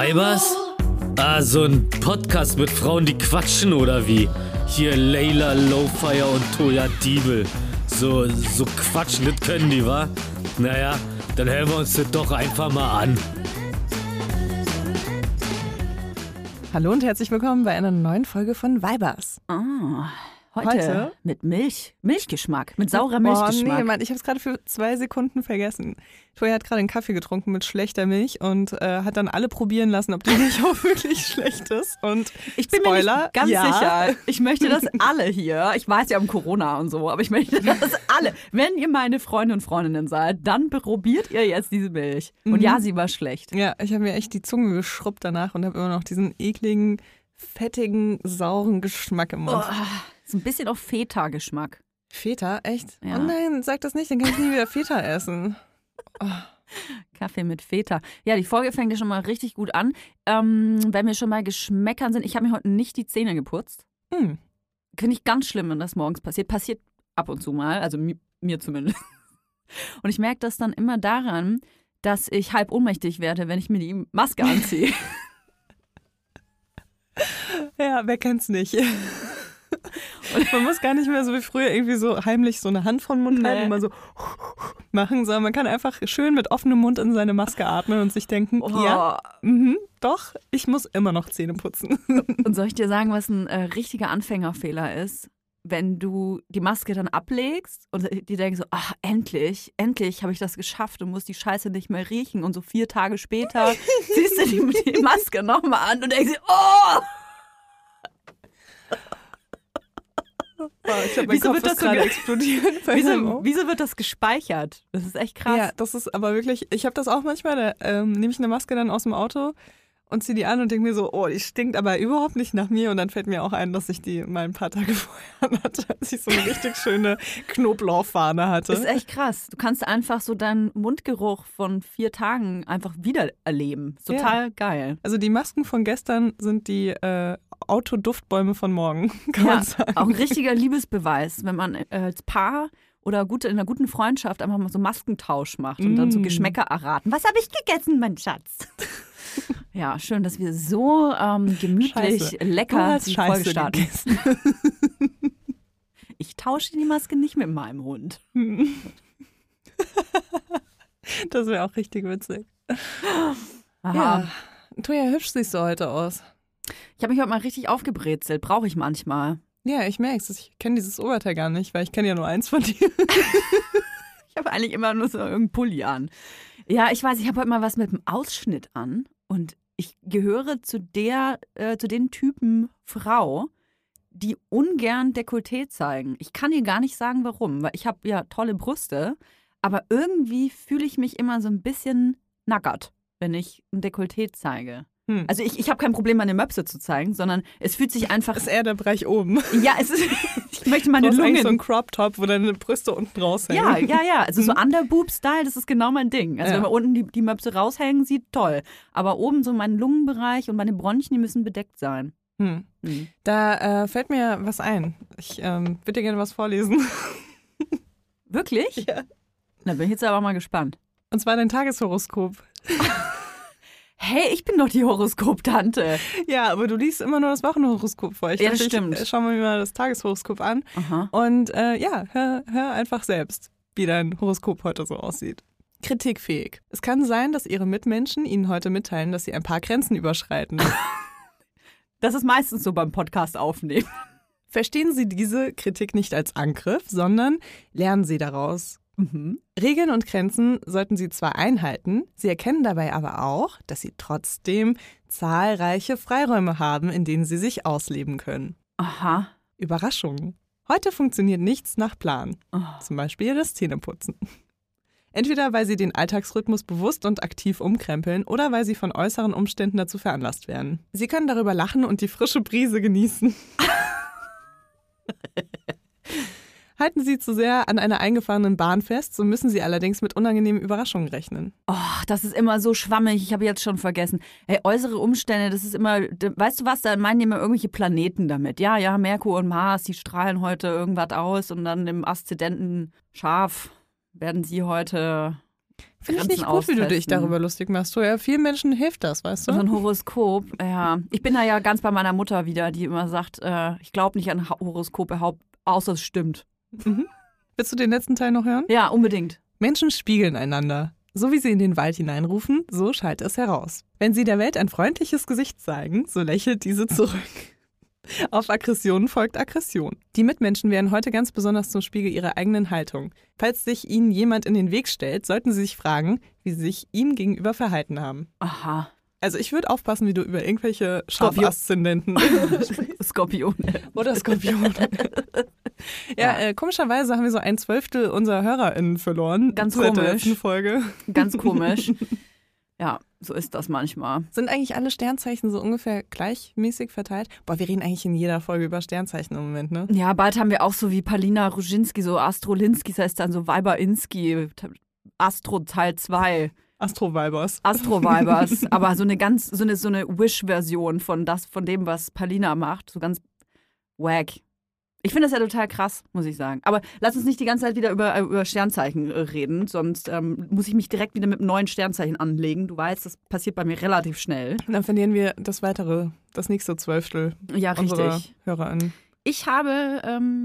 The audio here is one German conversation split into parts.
Weibers? Ah, so ein Podcast mit Frauen, die quatschen oder wie? Hier Layla Lowfire und Toya Diebel. So quatschen, das können die, wa? Naja, dann hören wir uns das doch einfach mal an. Hallo und herzlich willkommen bei einer neuen Folge von Weibers. Heute mit Milchgeschmack, mit saurer Milchgeschmack. Oh nee, Mann, ich habe es gerade für 2 Sekunden vergessen. Toya hat gerade einen Kaffee getrunken mit schlechter Milch und hat dann alle probieren lassen, ob die Milch auch wirklich schlecht ist. Und ich bin Spoiler, mir nicht ganz sicher. Ich möchte, dass alle hier, ich weiß ja um Corona und so, aber ich möchte, dass alle, wenn ihr meine Freunde und Freundinnen seid, dann probiert ihr jetzt diese Milch. Und ja, sie war schlecht. Ja, ich habe mir echt die Zunge geschrubbt danach und habe immer noch diesen ekligen, fettigen, sauren Geschmack im Mund. So ein bisschen auch Feta-Geschmack. Feta? Echt? Ja. Oh nein, sag das nicht, dann kann ich nie wieder Feta essen. Oh. Kaffee mit Feta. Ja, die Folge fängt ja schon mal richtig gut an. Wenn wir schon mal Geschmäckern sind, ich habe mir heute nicht die Zähne geputzt. Finde ich ganz schlimm, wenn das morgens passiert. Passiert ab und zu mal, also mir zumindest. Und ich merke das dann immer daran, dass ich halb ohnmächtig werde, wenn ich mir die Maske anziehe. Ja, wer kennt's nicht? Und man muss gar nicht mehr so wie früher irgendwie so heimlich so eine Hand von Mund halten und mal so machen, sondern man kann einfach schön mit offenem Mund in seine Maske atmen und sich denken, ja, doch, ich muss immer noch Zähne putzen. Und soll ich dir sagen, was ein richtiger Anfängerfehler ist? Wenn du die Maske dann ablegst und die denken so, ach, endlich habe ich das geschafft und muss die Scheiße nicht mehr riechen. Und so 4 Tage später ziehst du die Maske nochmal an und denkst dir, oh! Wow, ich glaube, mein Kopf ist gerade explodiert. Wieso wird das gespeichert? Das ist echt krass. Ja, das ist aber wirklich, ich habe das auch manchmal, da nehme ich eine Maske dann aus dem Auto und ziehe die an und denke mir so, oh, die stinkt aber überhaupt nicht nach mir. Und dann fällt mir auch ein, dass ich die mal ein paar Tage vorher hatte, als ich so eine richtig schöne Knoblauchfahne hatte. Das ist echt krass. Du kannst einfach so deinen Mundgeruch von 4 Tagen einfach wieder erleben. Total geil. Also die Masken von gestern sind die Autoduftbäume von morgen, kann man sagen. Auch ein richtiger Liebesbeweis, wenn man als Paar oder in einer guten Freundschaft einfach mal so Maskentausch macht und dann so Geschmäcker erraten. Was habe ich gegessen, mein Schatz? Ja, schön, dass wir so gemütlich, lecker die Folge starten. Ich tausche die Maske nicht mit meinem Hund. Das wäre auch richtig witzig. Aha. Ja, Toya, hübsch siehst du heute aus. Ich habe mich heute mal richtig aufgebrezelt. Brauche ich manchmal. Ja, ich merke es. Ich kenne dieses Oberteil gar nicht, weil ich kenne ja nur eins von dir. Ich habe eigentlich immer nur so irgendeinen Pulli an. Ja, ich weiß, ich habe heute mal was mit dem Ausschnitt an. Und ich gehöre zu den Typen Frau, die ungern Dekolleté zeigen. Ich kann dir gar nicht sagen, warum. Weil ich habe ja tolle Brüste. Aber irgendwie fühle ich mich immer so ein bisschen nackert, wenn ich ein Dekolleté zeige. Also ich habe kein Problem, meine Möpse zu zeigen, sondern es fühlt sich einfach... Das ist eher der Bereich oben. Ja, ich möchte meine Lungen... Lungen... so ein Crop-Top, wo deine Brüste unten raushängen. Ja. Also so Underboob-Style, das ist genau mein Ding. Also wenn man unten die Möpse raushängen, sieht toll. Aber oben so mein Lungenbereich und meine Bronchien, die müssen bedeckt sein. Da fällt mir was ein. Ich würde dir gerne was vorlesen. Wirklich? Ja. Na, bin ich jetzt aber mal gespannt. Und zwar dein Tageshoroskop. Hey, ich bin doch die Horoskop-Tante. Ja, aber du liest immer nur das Wochenhoroskop vor. Ich dachte, stimmt. Schauen wir mal das Tageshoroskop an. Aha. Und hör einfach selbst, wie dein Horoskop heute so aussieht. Kritikfähig. Es kann sein, dass Ihre Mitmenschen Ihnen heute mitteilen, dass Sie ein paar Grenzen überschreiten. Das ist meistens so beim Podcast aufnehmen. Verstehen Sie diese Kritik nicht als Angriff, sondern lernen Sie daraus. Regeln und Grenzen sollten Sie zwar einhalten, Sie erkennen dabei aber auch, dass Sie trotzdem zahlreiche Freiräume haben, in denen Sie sich ausleben können. Aha. Überraschung. Heute funktioniert nichts nach Plan. Zum Beispiel das Zähneputzen. Entweder weil Sie den Alltagsrhythmus bewusst und aktiv umkrempeln oder weil Sie von äußeren Umständen dazu veranlasst werden. Sie können darüber lachen und die frische Brise genießen. Halten Sie zu sehr an einer eingefahrenen Bahn fest, so müssen Sie allerdings mit unangenehmen Überraschungen rechnen. Oh, das ist immer so schwammig, ich habe jetzt schon vergessen. Hey, äußere Umstände, das ist immer, weißt du was, da meinen die immer irgendwelche Planeten damit. Ja, Merkur und Mars, die strahlen heute irgendwas aus und dann im Aszendenten Schaf werden sie heute Finde ich nicht gut, wie du dich darüber lustig machst. So, ja, vielen Menschen hilft das, weißt du? So ein Horoskop, ja. Ich bin da ja ganz bei meiner Mutter wieder, die immer sagt, ich glaube nicht an Horoskope, außer es stimmt. Mhm. Willst du den letzten Teil noch hören? Ja, unbedingt. Menschen spiegeln einander. So wie sie in den Wald hineinrufen, so schallt es heraus. Wenn sie der Welt ein freundliches Gesicht zeigen, so lächelt diese zurück. Auf Aggression folgt Aggression. Die Mitmenschen werden heute ganz besonders zum Spiegel ihrer eigenen Haltung. Falls sich ihnen jemand in den Weg stellt, sollten sie sich fragen, wie sie sich ihm gegenüber verhalten haben. Aha. Also ich würde aufpassen, wie du über irgendwelche Schafaszendenten Skorpione. Oder Skorpione. Ja, komischerweise haben wir so 1/12 unserer HörerInnen verloren. Ganz seit der komisch. letzten Folge. Ganz komisch. Ja, so ist das manchmal. Sind eigentlich alle Sternzeichen so ungefähr gleichmäßig verteilt? Boah, wir reden eigentlich in jeder Folge über Sternzeichen im Moment, ne? Ja, bald haben wir auch so wie Palina Ruzinski, so Astrolinski, das heißt dann so Weiberinski, Astro Teil 2. Astro-Vibers. Astro-Vibers, aber so eine Wish-Version von dem, was Palina macht. So ganz wack. Ich finde das ja total krass, muss ich sagen. Aber lass uns nicht die ganze Zeit wieder über Sternzeichen reden, sonst muss ich mich direkt wieder mit einem neuen Sternzeichen anlegen. Du weißt, das passiert bei mir relativ schnell. Und dann verlieren wir das nächste 12. Ja, unserer richtig. HörerInnen. Ich habe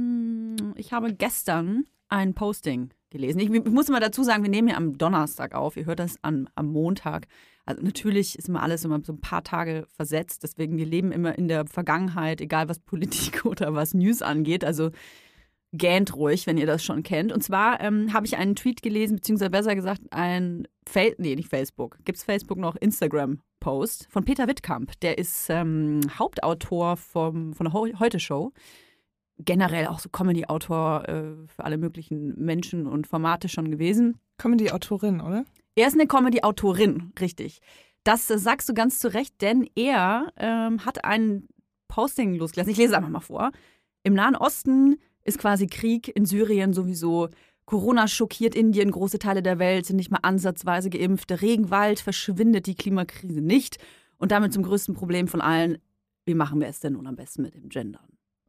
gestern ein Posting gelesen. Ich muss mal dazu sagen, wir nehmen ja am Donnerstag auf. Ihr hört das am Montag. Also natürlich ist immer alles immer so ein paar Tage versetzt. Deswegen, wir leben immer in der Vergangenheit, egal was Politik oder was News angeht. Also gähnt ruhig, wenn ihr das schon kennt. Und zwar habe ich einen Tweet gelesen, beziehungsweise besser gesagt nicht Facebook. Gibt es Facebook noch? Instagram-Post von Peter Wittkamp. Der ist Hauptautor von der Heute-Show. Generell auch so Comedy-Autor für alle möglichen Menschen und Formate schon gewesen. Comedy-Autorin, oder? Er ist eine Comedy-Autorin, richtig. Das sagst du ganz zu Recht, denn er hat ein Posting losgelassen. Ich lese es einfach mal vor. Im Nahen Osten ist quasi Krieg, in Syrien sowieso. Corona schockiert Indien, große Teile der Welt sind nicht mal ansatzweise geimpft. Der Regenwald verschwindet die Klimakrise nicht. Und damit zum größten Problem von allen, wie machen wir es denn nun am besten mit dem Gendern?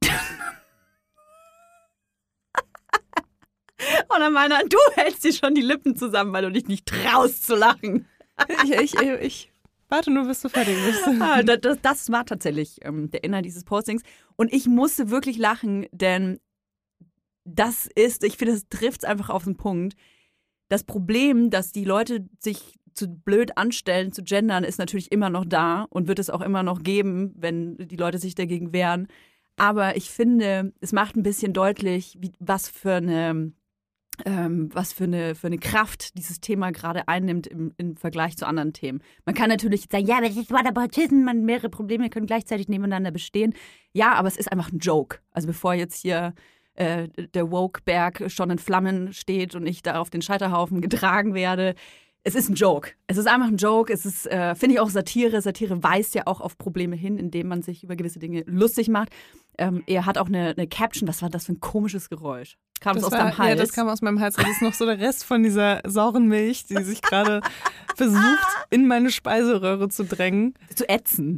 Und dann meiner, du hältst dir schon die Lippen zusammen, weil du dich nicht traust zu lachen. Ich warte nur, bis du fertig bist. Das war tatsächlich der Inhalt dieses Postings. Und ich musste wirklich lachen, denn ich finde, das trifft es einfach auf den Punkt. Das Problem, dass die Leute sich zu blöd anstellen, zu gendern, ist natürlich immer noch da und wird es auch immer noch geben, wenn die Leute sich dagegen wehren. Aber ich finde, es macht ein bisschen deutlich, was für eine Kraft dieses Thema gerade einnimmt im Vergleich zu anderen Themen. Man kann natürlich sagen, ja, das ist Whataboutism, mehrere Probleme können gleichzeitig nebeneinander bestehen. Ja, aber es ist einfach ein Joke. Also bevor jetzt hier der Woke-Berg schon in Flammen steht und ich da auf den Scheiterhaufen getragen werde, es ist ein Joke. Es ist einfach ein Joke. Es ist, finde ich, auch Satire. Satire weist ja auch auf Probleme hin, indem man sich über gewisse Dinge lustig macht. Er hat auch eine Caption. Was war das für ein komisches Geräusch? Kam das aus deinem Hals? Ja, das kam aus meinem Hals. Das ist noch so der Rest von dieser sauren Milch, die sich gerade versucht, in meine Speiseröhre zu drängen. Zu ätzen.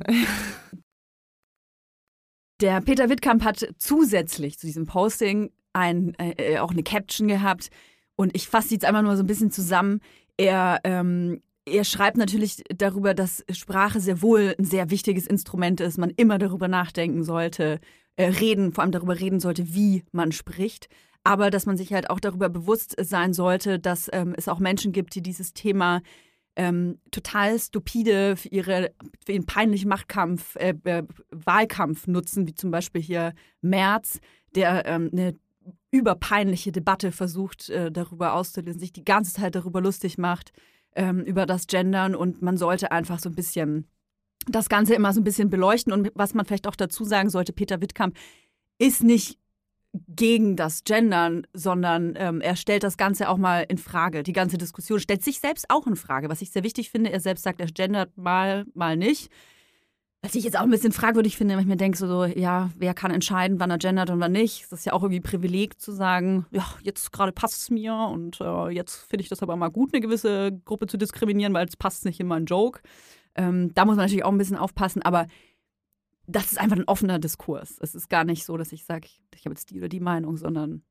Der Peter Wittkamp hat zusätzlich zu diesem Posting auch eine Caption gehabt. Und ich fasse die jetzt einfach nur so ein bisschen zusammen. Er schreibt natürlich darüber, dass Sprache sehr wohl ein sehr wichtiges Instrument ist, man immer darüber nachdenken sollte, vor allem darüber reden sollte, wie man spricht, aber dass man sich halt auch darüber bewusst sein sollte, dass es auch Menschen gibt, die dieses Thema total stupide für ihren peinlichen Wahlkampf nutzen, wie zum Beispiel hier Merz, der eine überpeinliche Debatte versucht, darüber auszulösen, sich die ganze Zeit darüber lustig macht, über das Gendern, und man sollte einfach so ein bisschen das Ganze immer so ein bisschen beleuchten. Und was man vielleicht auch dazu sagen sollte, Peter Wittkamp ist nicht gegen das Gendern, sondern er stellt das Ganze auch mal in Frage. Die ganze Diskussion stellt sich selbst auch in Frage, was ich sehr wichtig finde. Er selbst sagt, er gendert mal nicht. Was ich jetzt auch ein bisschen fragwürdig finde, wenn ich mir denke, ja, wer kann entscheiden, wann er gendert und wann nicht. Das ist ja auch irgendwie Privileg zu sagen, ja, jetzt gerade passt es mir und jetzt finde ich das aber mal gut, eine gewisse Gruppe zu diskriminieren, weil es passt nicht in meinen Joke. Da muss man natürlich auch ein bisschen aufpassen, aber das ist einfach ein offener Diskurs. Es ist gar nicht so, dass ich sage, ich habe jetzt die oder die Meinung, sondern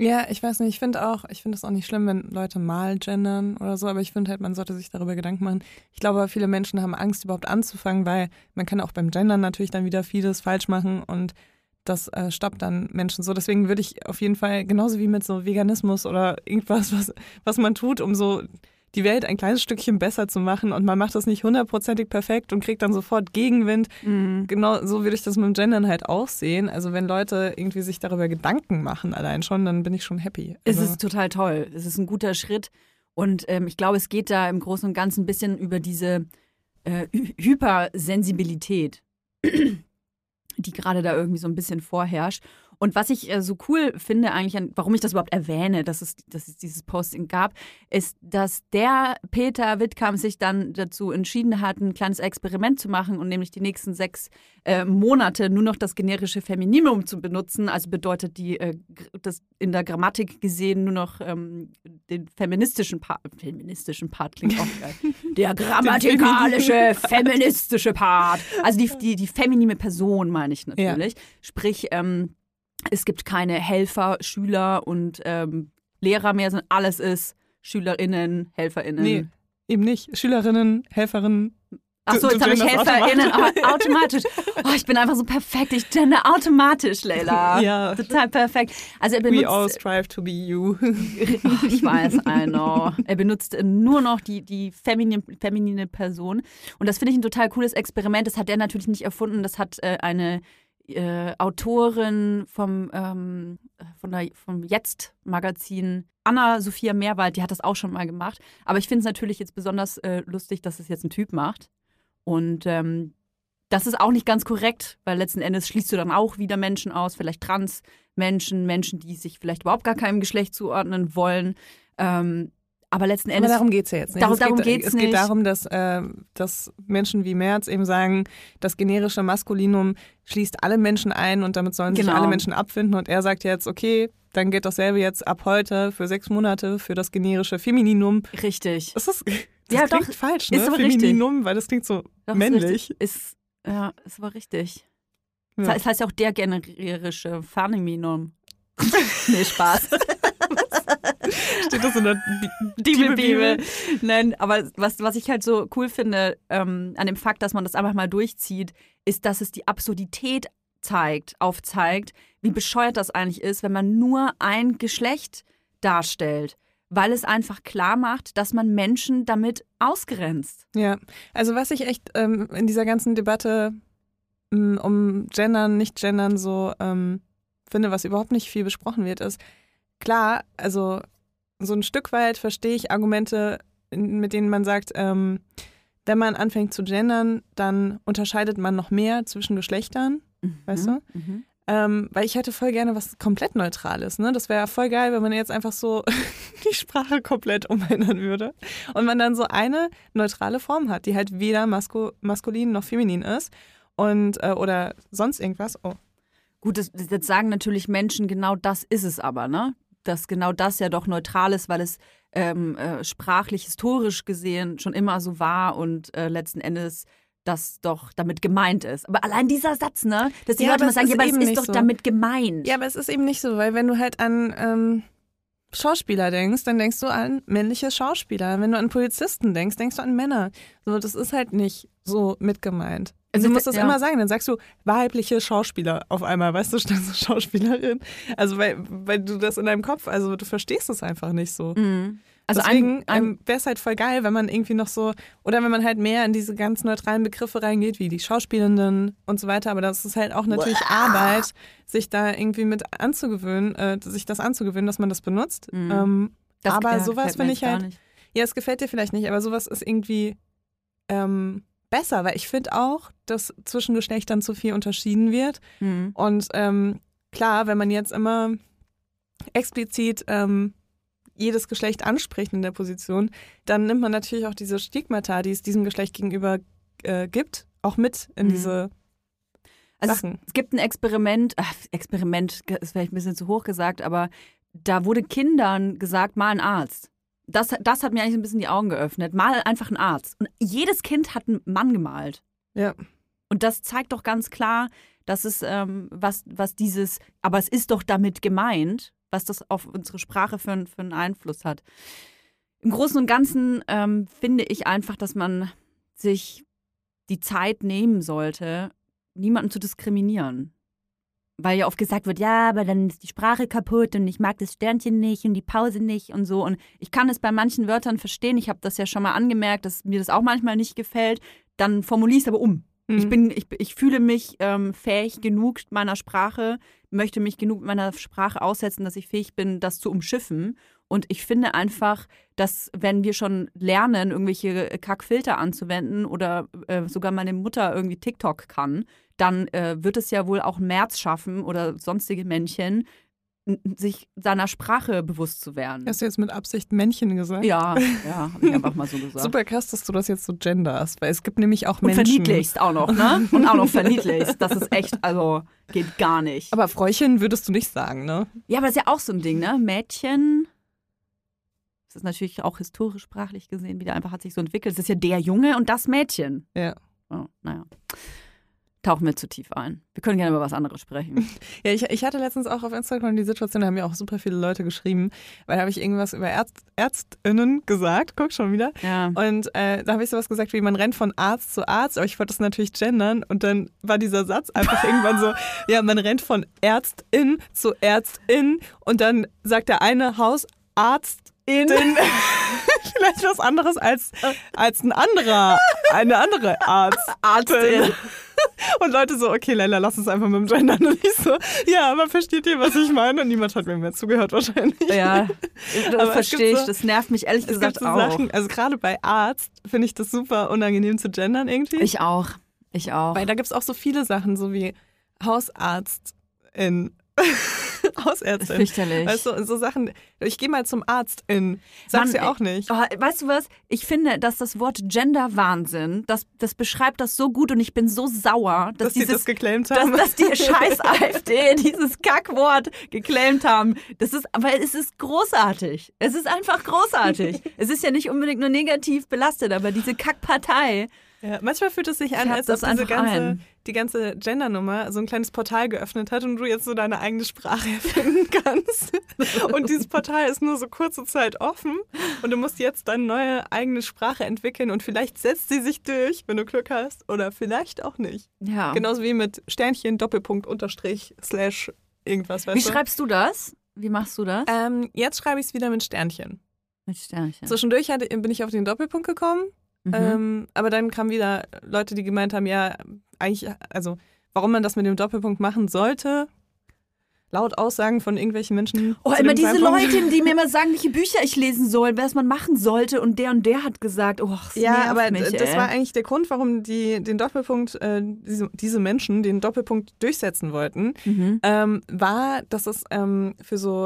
Ja, ich weiß nicht, ich finde es auch nicht schlimm, wenn Leute mal gendern oder so, aber ich finde halt, man sollte sich darüber Gedanken machen. Ich glaube, viele Menschen haben Angst, überhaupt anzufangen, weil man kann auch beim Gendern natürlich dann wieder vieles falsch machen und das stoppt dann Menschen so. Deswegen würde ich auf jeden Fall, genauso wie mit so Veganismus oder irgendwas, was man tut, um so die Welt ein kleines Stückchen besser zu machen und man macht das nicht 100%ig perfekt und kriegt dann sofort Gegenwind. Genau so würde ich das mit dem Gendern halt auch sehen. Also wenn Leute irgendwie sich darüber Gedanken machen allein schon, dann bin ich schon happy. Es ist total toll. Es ist ein guter Schritt und ich glaube, es geht da im Großen und Ganzen ein bisschen über diese Hypersensibilität, die gerade da irgendwie so ein bisschen vorherrscht. Und was ich so cool finde eigentlich, warum ich das überhaupt erwähne, dass es dieses Posting gab, ist, dass der Peter Wittkamp sich dann dazu entschieden hat, ein kleines Experiment zu machen und nämlich die nächsten 6 Monate nur noch das generische Femininum zu benutzen. Also bedeutet das in der Grammatik gesehen nur noch den feministischen Part klingt auch geil. Der grammatikalische, feministische Part. Also die feminine Person meine ich natürlich. Ja. Sprich, es gibt keine Helfer, Schüler und Lehrer mehr, sondern alles ist SchülerInnen, HelferInnen. Nee, eben nicht. SchülerInnen, Helferinnen. Achso, jetzt habe ich HelferInnen automatisch. Oh, ich bin einfach so perfekt. Ich gender automatisch, Leila. Ja. Total perfekt. Also er benutzt, We all strive to be you. Ich weiß, I know. Er benutzt nur noch die feminine Person. Und das finde ich ein total cooles Experiment. Das hat er natürlich nicht erfunden. Das hat eine Autorin vom Jetzt-Magazin, Anna-Sophia Meerwald, die hat das auch schon mal gemacht. Aber ich finde es natürlich jetzt besonders lustig, dass es jetzt ein Typ macht. Und das ist auch nicht ganz korrekt, weil letzten Endes schließt du dann auch wieder Menschen aus, vielleicht Trans-Menschen, Menschen, die sich vielleicht überhaupt gar keinem Geschlecht zuordnen wollen. Aber letzten Endes. Aber darum geht es ja jetzt nicht. Es geht darum, dass Menschen wie Merz eben sagen, das generische Maskulinum schließt alle Menschen ein und damit sollen sich alle Menschen abfinden. Und er sagt jetzt, okay, dann geht dasselbe jetzt ab heute für 6 Monate für das generische Femininum. Richtig. Das ja, klingt doch, falsch, ne? Ist aber Femininum, richtig. Weil das klingt so doch, männlich. Ist aber richtig. Ja. Das heißt ja auch der generische Femininum. Nee, Spaß. Steht das in der Bibel? Nein, aber was ich halt so cool finde an dem Fakt, dass man das einfach mal durchzieht, ist, dass es die Absurdität aufzeigt, wie bescheuert das eigentlich ist, wenn man nur ein Geschlecht darstellt. Weil es einfach klar macht, dass man Menschen damit ausgrenzt. Ja, also was ich echt in dieser ganzen Debatte um Gendern, Nicht-Gendern so finde, was überhaupt nicht viel besprochen wird, ist, klar, also so ein Stück weit verstehe ich Argumente, mit denen man sagt, wenn man anfängt zu gendern, dann unterscheidet man noch mehr zwischen Geschlechtern, weißt du? Mhm. Weil ich hätte voll gerne was komplett Neutrales, ne? Das wäre ja voll geil, wenn man jetzt einfach so die Sprache komplett umändern würde und man dann so eine neutrale Form hat, die halt weder maskulin noch feminin ist und oder sonst irgendwas. Oh. Gut, jetzt sagen natürlich Menschen, genau das ist es aber, ne? Dass genau das ja doch neutral ist, weil es sprachlich, historisch gesehen schon immer so war und letzten Endes das doch damit gemeint ist. Aber allein dieser Satz, ne? Dass die Leute mal sagen, ja, aber es ist doch so damit gemeint. Ja, aber es ist eben nicht so, weil wenn du halt an Schauspieler denkst, dann denkst du an männliche Schauspieler. Wenn du an Polizisten denkst, denkst du an Männer. So, das ist halt nicht so mit gemeint. Also du musst das immer sagen, dann sagst du weibliche Schauspieler auf einmal, weißt du, statt so Schauspielerin. Also weil du das in deinem Kopf, also du verstehst es einfach nicht so. Mhm. Also deswegen wäre es halt voll geil, wenn man irgendwie noch so, oder wenn man halt mehr in diese ganz neutralen Begriffe reingeht, wie die Schauspielenden und so weiter, aber das ist halt auch natürlich Arbeit, sich da irgendwie mit anzugewöhnen, sich das anzugewöhnen, dass man das benutzt. Mhm. Aber sowas finde ich halt, ja, es gefällt dir vielleicht nicht, aber sowas ist irgendwie besser, weil ich finde auch, dass zwischen Geschlechtern zu viel unterschieden wird. Mhm. Und klar, wenn man jetzt immer explizit jedes Geschlecht anspricht in der Position, dann nimmt man natürlich auch diese Stigmata, die es diesem Geschlecht gegenüber gibt, auch mit in diese Sachen. Es gibt ein Experiment ist vielleicht ein bisschen zu hoch gesagt, aber da wurde Kindern gesagt, mal ein Arzt. Das hat mir eigentlich ein bisschen die Augen geöffnet. Mal einfach ein Arzt. Und jedes Kind hat einen Mann gemalt. Ja. Und das zeigt doch ganz klar, dass es was dieses, aber es ist doch damit gemeint, was das auf unsere Sprache für einen Einfluss hat. Im Großen und Ganzen finde ich einfach, dass man sich die Zeit nehmen sollte, niemanden zu diskriminieren. Weil ja oft gesagt wird, ja, aber dann ist die Sprache kaputt und ich mag das Sternchen nicht und die Pause nicht und so. Und ich kann es bei manchen Wörtern verstehen. Ich habe das ja schon mal angemerkt, dass mir das auch manchmal nicht gefällt. Dann formuliere ich es aber um. Ich fühle mich fähig genug meiner Sprache, möchte mich genug meiner Sprache aussetzen, dass ich fähig bin, das zu umschiffen. Und ich finde einfach, dass wenn wir schon lernen, irgendwelche Kackfilter anzuwenden oder sogar meine Mutter irgendwie TikTok kann, dann wird es ja wohl auch Merz schaffen oder sonstige Männchen, sich seiner Sprache bewusst zu werden. Hast du jetzt mit Absicht Männchen gesagt? Ja, habe ich einfach mal so gesagt. Super krass, dass du das jetzt so genderst, weil es gibt nämlich auch Und Menschen. verniedlichst auch noch, ne? Und auch noch verniedlichst. Das ist echt, also geht gar nicht. Aber Fräuchen würdest du nicht sagen, ne? Ja, aber das ist ja auch so ein Ding, ne? Mädchen, das ist natürlich auch historisch sprachlich gesehen wieder einfach hat sich so entwickelt. Es ist ja der Junge und das Mädchen. Ja. Oh, naja. Tauchen wir zu tief ein. Wir können gerne über was anderes sprechen. Ja, ich hatte letztens auch auf Instagram die Situation, da haben mir auch super viele Leute geschrieben, weil da habe ich irgendwas über ÄrztInnen gesagt, guck schon wieder. Ja. Und da habe ich sowas gesagt wie, man rennt von Arzt zu Arzt, aber ich wollte das natürlich gendern und dann war dieser Satz einfach irgendwann so, ja, man rennt von Ärztin zu Ärztin und dann sagt der eine Hausarztin vielleicht was anderes als eine andere Arztin. Und Leute so, okay, Leila, lass uns einfach mit dem Gendern. Und ich so, ja, aber versteht ihr, was ich meine? Und niemand hat mir mehr zugehört wahrscheinlich. Ja, das verstehe ich. So, das nervt mich ehrlich gesagt so auch. Sachen, also gerade bei Arzt finde ich das super unangenehm zu gendern irgendwie. Ich auch. Weil da gibt es auch so viele Sachen, so wie Hausärztin. Hausärztin. Fürchterlich. Weißt du, so Sachen, ich gehe mal zum Arzt sagst du ja auch nicht. Oh, weißt du was? Ich finde, dass das Wort Gender-Wahnsinn, das beschreibt das so gut und ich bin so sauer, dass die das geclaimt haben. Dass die scheiß AfD dieses Kackwort geclaimt haben. Aber es ist großartig. Es ist einfach großartig. Es ist ja nicht unbedingt nur negativ belastet, aber diese Kackpartei. Ja, manchmal fühlt es sich an, als ob die ganze Gendernummer so ein kleines Portal geöffnet hat und du jetzt so deine eigene Sprache erfinden kannst. Und dieses Portal ist nur so kurze Zeit offen und du musst jetzt deine neue eigene Sprache entwickeln und vielleicht setzt sie sich durch, wenn du Glück hast, oder vielleicht auch nicht. Ja. Genauso wie mit Sternchen, Doppelpunkt, Unterstrich, Slash, irgendwas, weißt du? Wie schreibst du das? Wie machst du das? Jetzt schreibe ich es wieder mit Sternchen. Mit Sternchen. Zwischendurch bin ich auf den Doppelpunkt gekommen. Aber dann kamen wieder Leute, die gemeint haben, ja, eigentlich, also warum man das mit dem Doppelpunkt machen sollte, laut Aussagen von irgendwelchen Menschen. Oh, immer diese Leute, die mir immer sagen, welche Bücher ich lesen soll, was man machen sollte und der hat gesagt, oh, das ja, aber mich, das war eigentlich der Grund, warum den Doppelpunkt, diese Menschen den Doppelpunkt durchsetzen wollten, war, dass es für so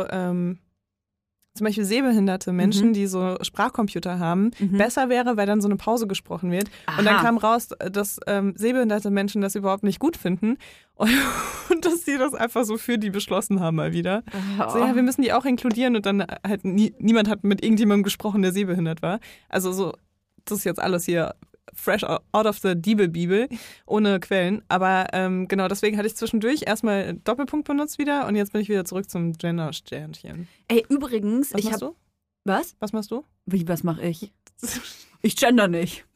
zum Beispiel sehbehinderte Menschen, die so Sprachcomputer haben, besser wäre, weil dann so eine Pause gesprochen wird. Aha. Und dann kam raus, dass sehbehinderte Menschen das überhaupt nicht gut finden und dass sie das einfach so für die beschlossen haben mal wieder. Oh. So, ja, wir müssen die auch inkludieren und dann halt niemand hat mit irgendjemandem gesprochen, der sehbehindert war. Also so, das ist jetzt alles hier fresh out of the Diebel-Bibel, ohne Quellen. Aber genau, deswegen hatte ich zwischendurch erstmal Doppelpunkt benutzt wieder und jetzt bin ich wieder zurück zum Gender-Sternchen. Ey, übrigens, Was machst du? Was? Was machst du? Wie, was mache ich? Ich gender nicht.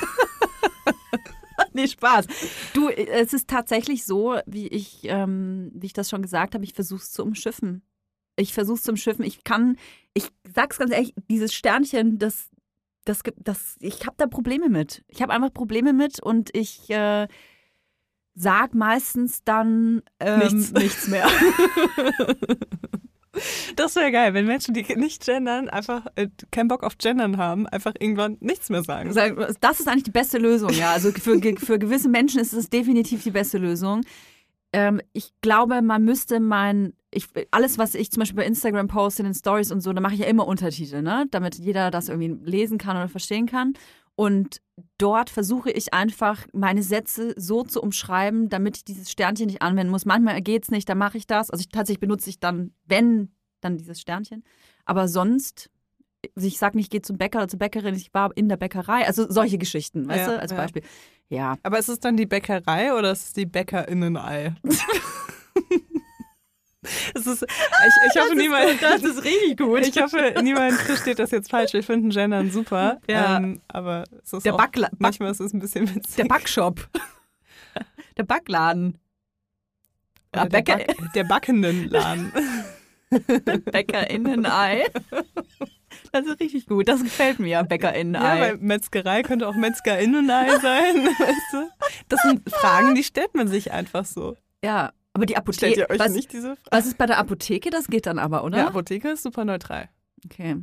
Nee, Spaß. Du, es ist tatsächlich so, wie ich das schon gesagt habe, ich versuche es zu umschiffen. Ich sag's ganz ehrlich, dieses Sternchen, ich habe da Probleme mit. Ich habe einfach Probleme mit und ich sag meistens dann nichts mehr. Das wäre geil, wenn Menschen, die nicht gendern, einfach keinen Bock auf Gendern haben, einfach irgendwann nichts mehr sagen. Das ist eigentlich die beste Lösung, ja. Also für gewisse Menschen ist es definitiv die beste Lösung. Ich glaube, man müsste alles, was ich zum Beispiel bei Instagram poste, in den Stories und so, da mache ich ja immer Untertitel, ne? Damit jeder das irgendwie lesen kann oder verstehen kann. Und dort versuche ich einfach, meine Sätze so zu umschreiben, damit ich dieses Sternchen nicht anwenden muss. Manchmal geht es nicht, dann mache ich das. Also tatsächlich benutze ich dann dieses Sternchen. Aber sonst, ich sage nicht, ich gehe zum Bäcker oder zur Bäckerin, ich war in der Bäckerei. Also solche Geschichten, weißt du, als Beispiel. Ja. Aber ist es dann die Bäckerei oder ist es die BäckerInnen-Ei? Ich hoffe, niemand. Das ist richtig gut. Ich hoffe, niemand versteht das jetzt falsch. Wir finden Gendern super. Ja. Aber es ist Der auch, manchmal ist es ein bisschen witzig. Der Backshop. Der Backladen. Oder der backenden Laden. BäckerInnen-Ei. Das ist richtig gut. Das gefällt mir, BäckerInnen-Ei. Ja, weil Metzgerei könnte auch Metzgerinnen-Ei sein. Weißt du? Das sind Fragen, die stellt man sich einfach so. Ja, aber die Stellt ihr Apotheke. euch nicht diese Frage? Was ist bei der Apotheke? Das geht dann aber, oder? Ja, Apotheke ist super neutral. Okay.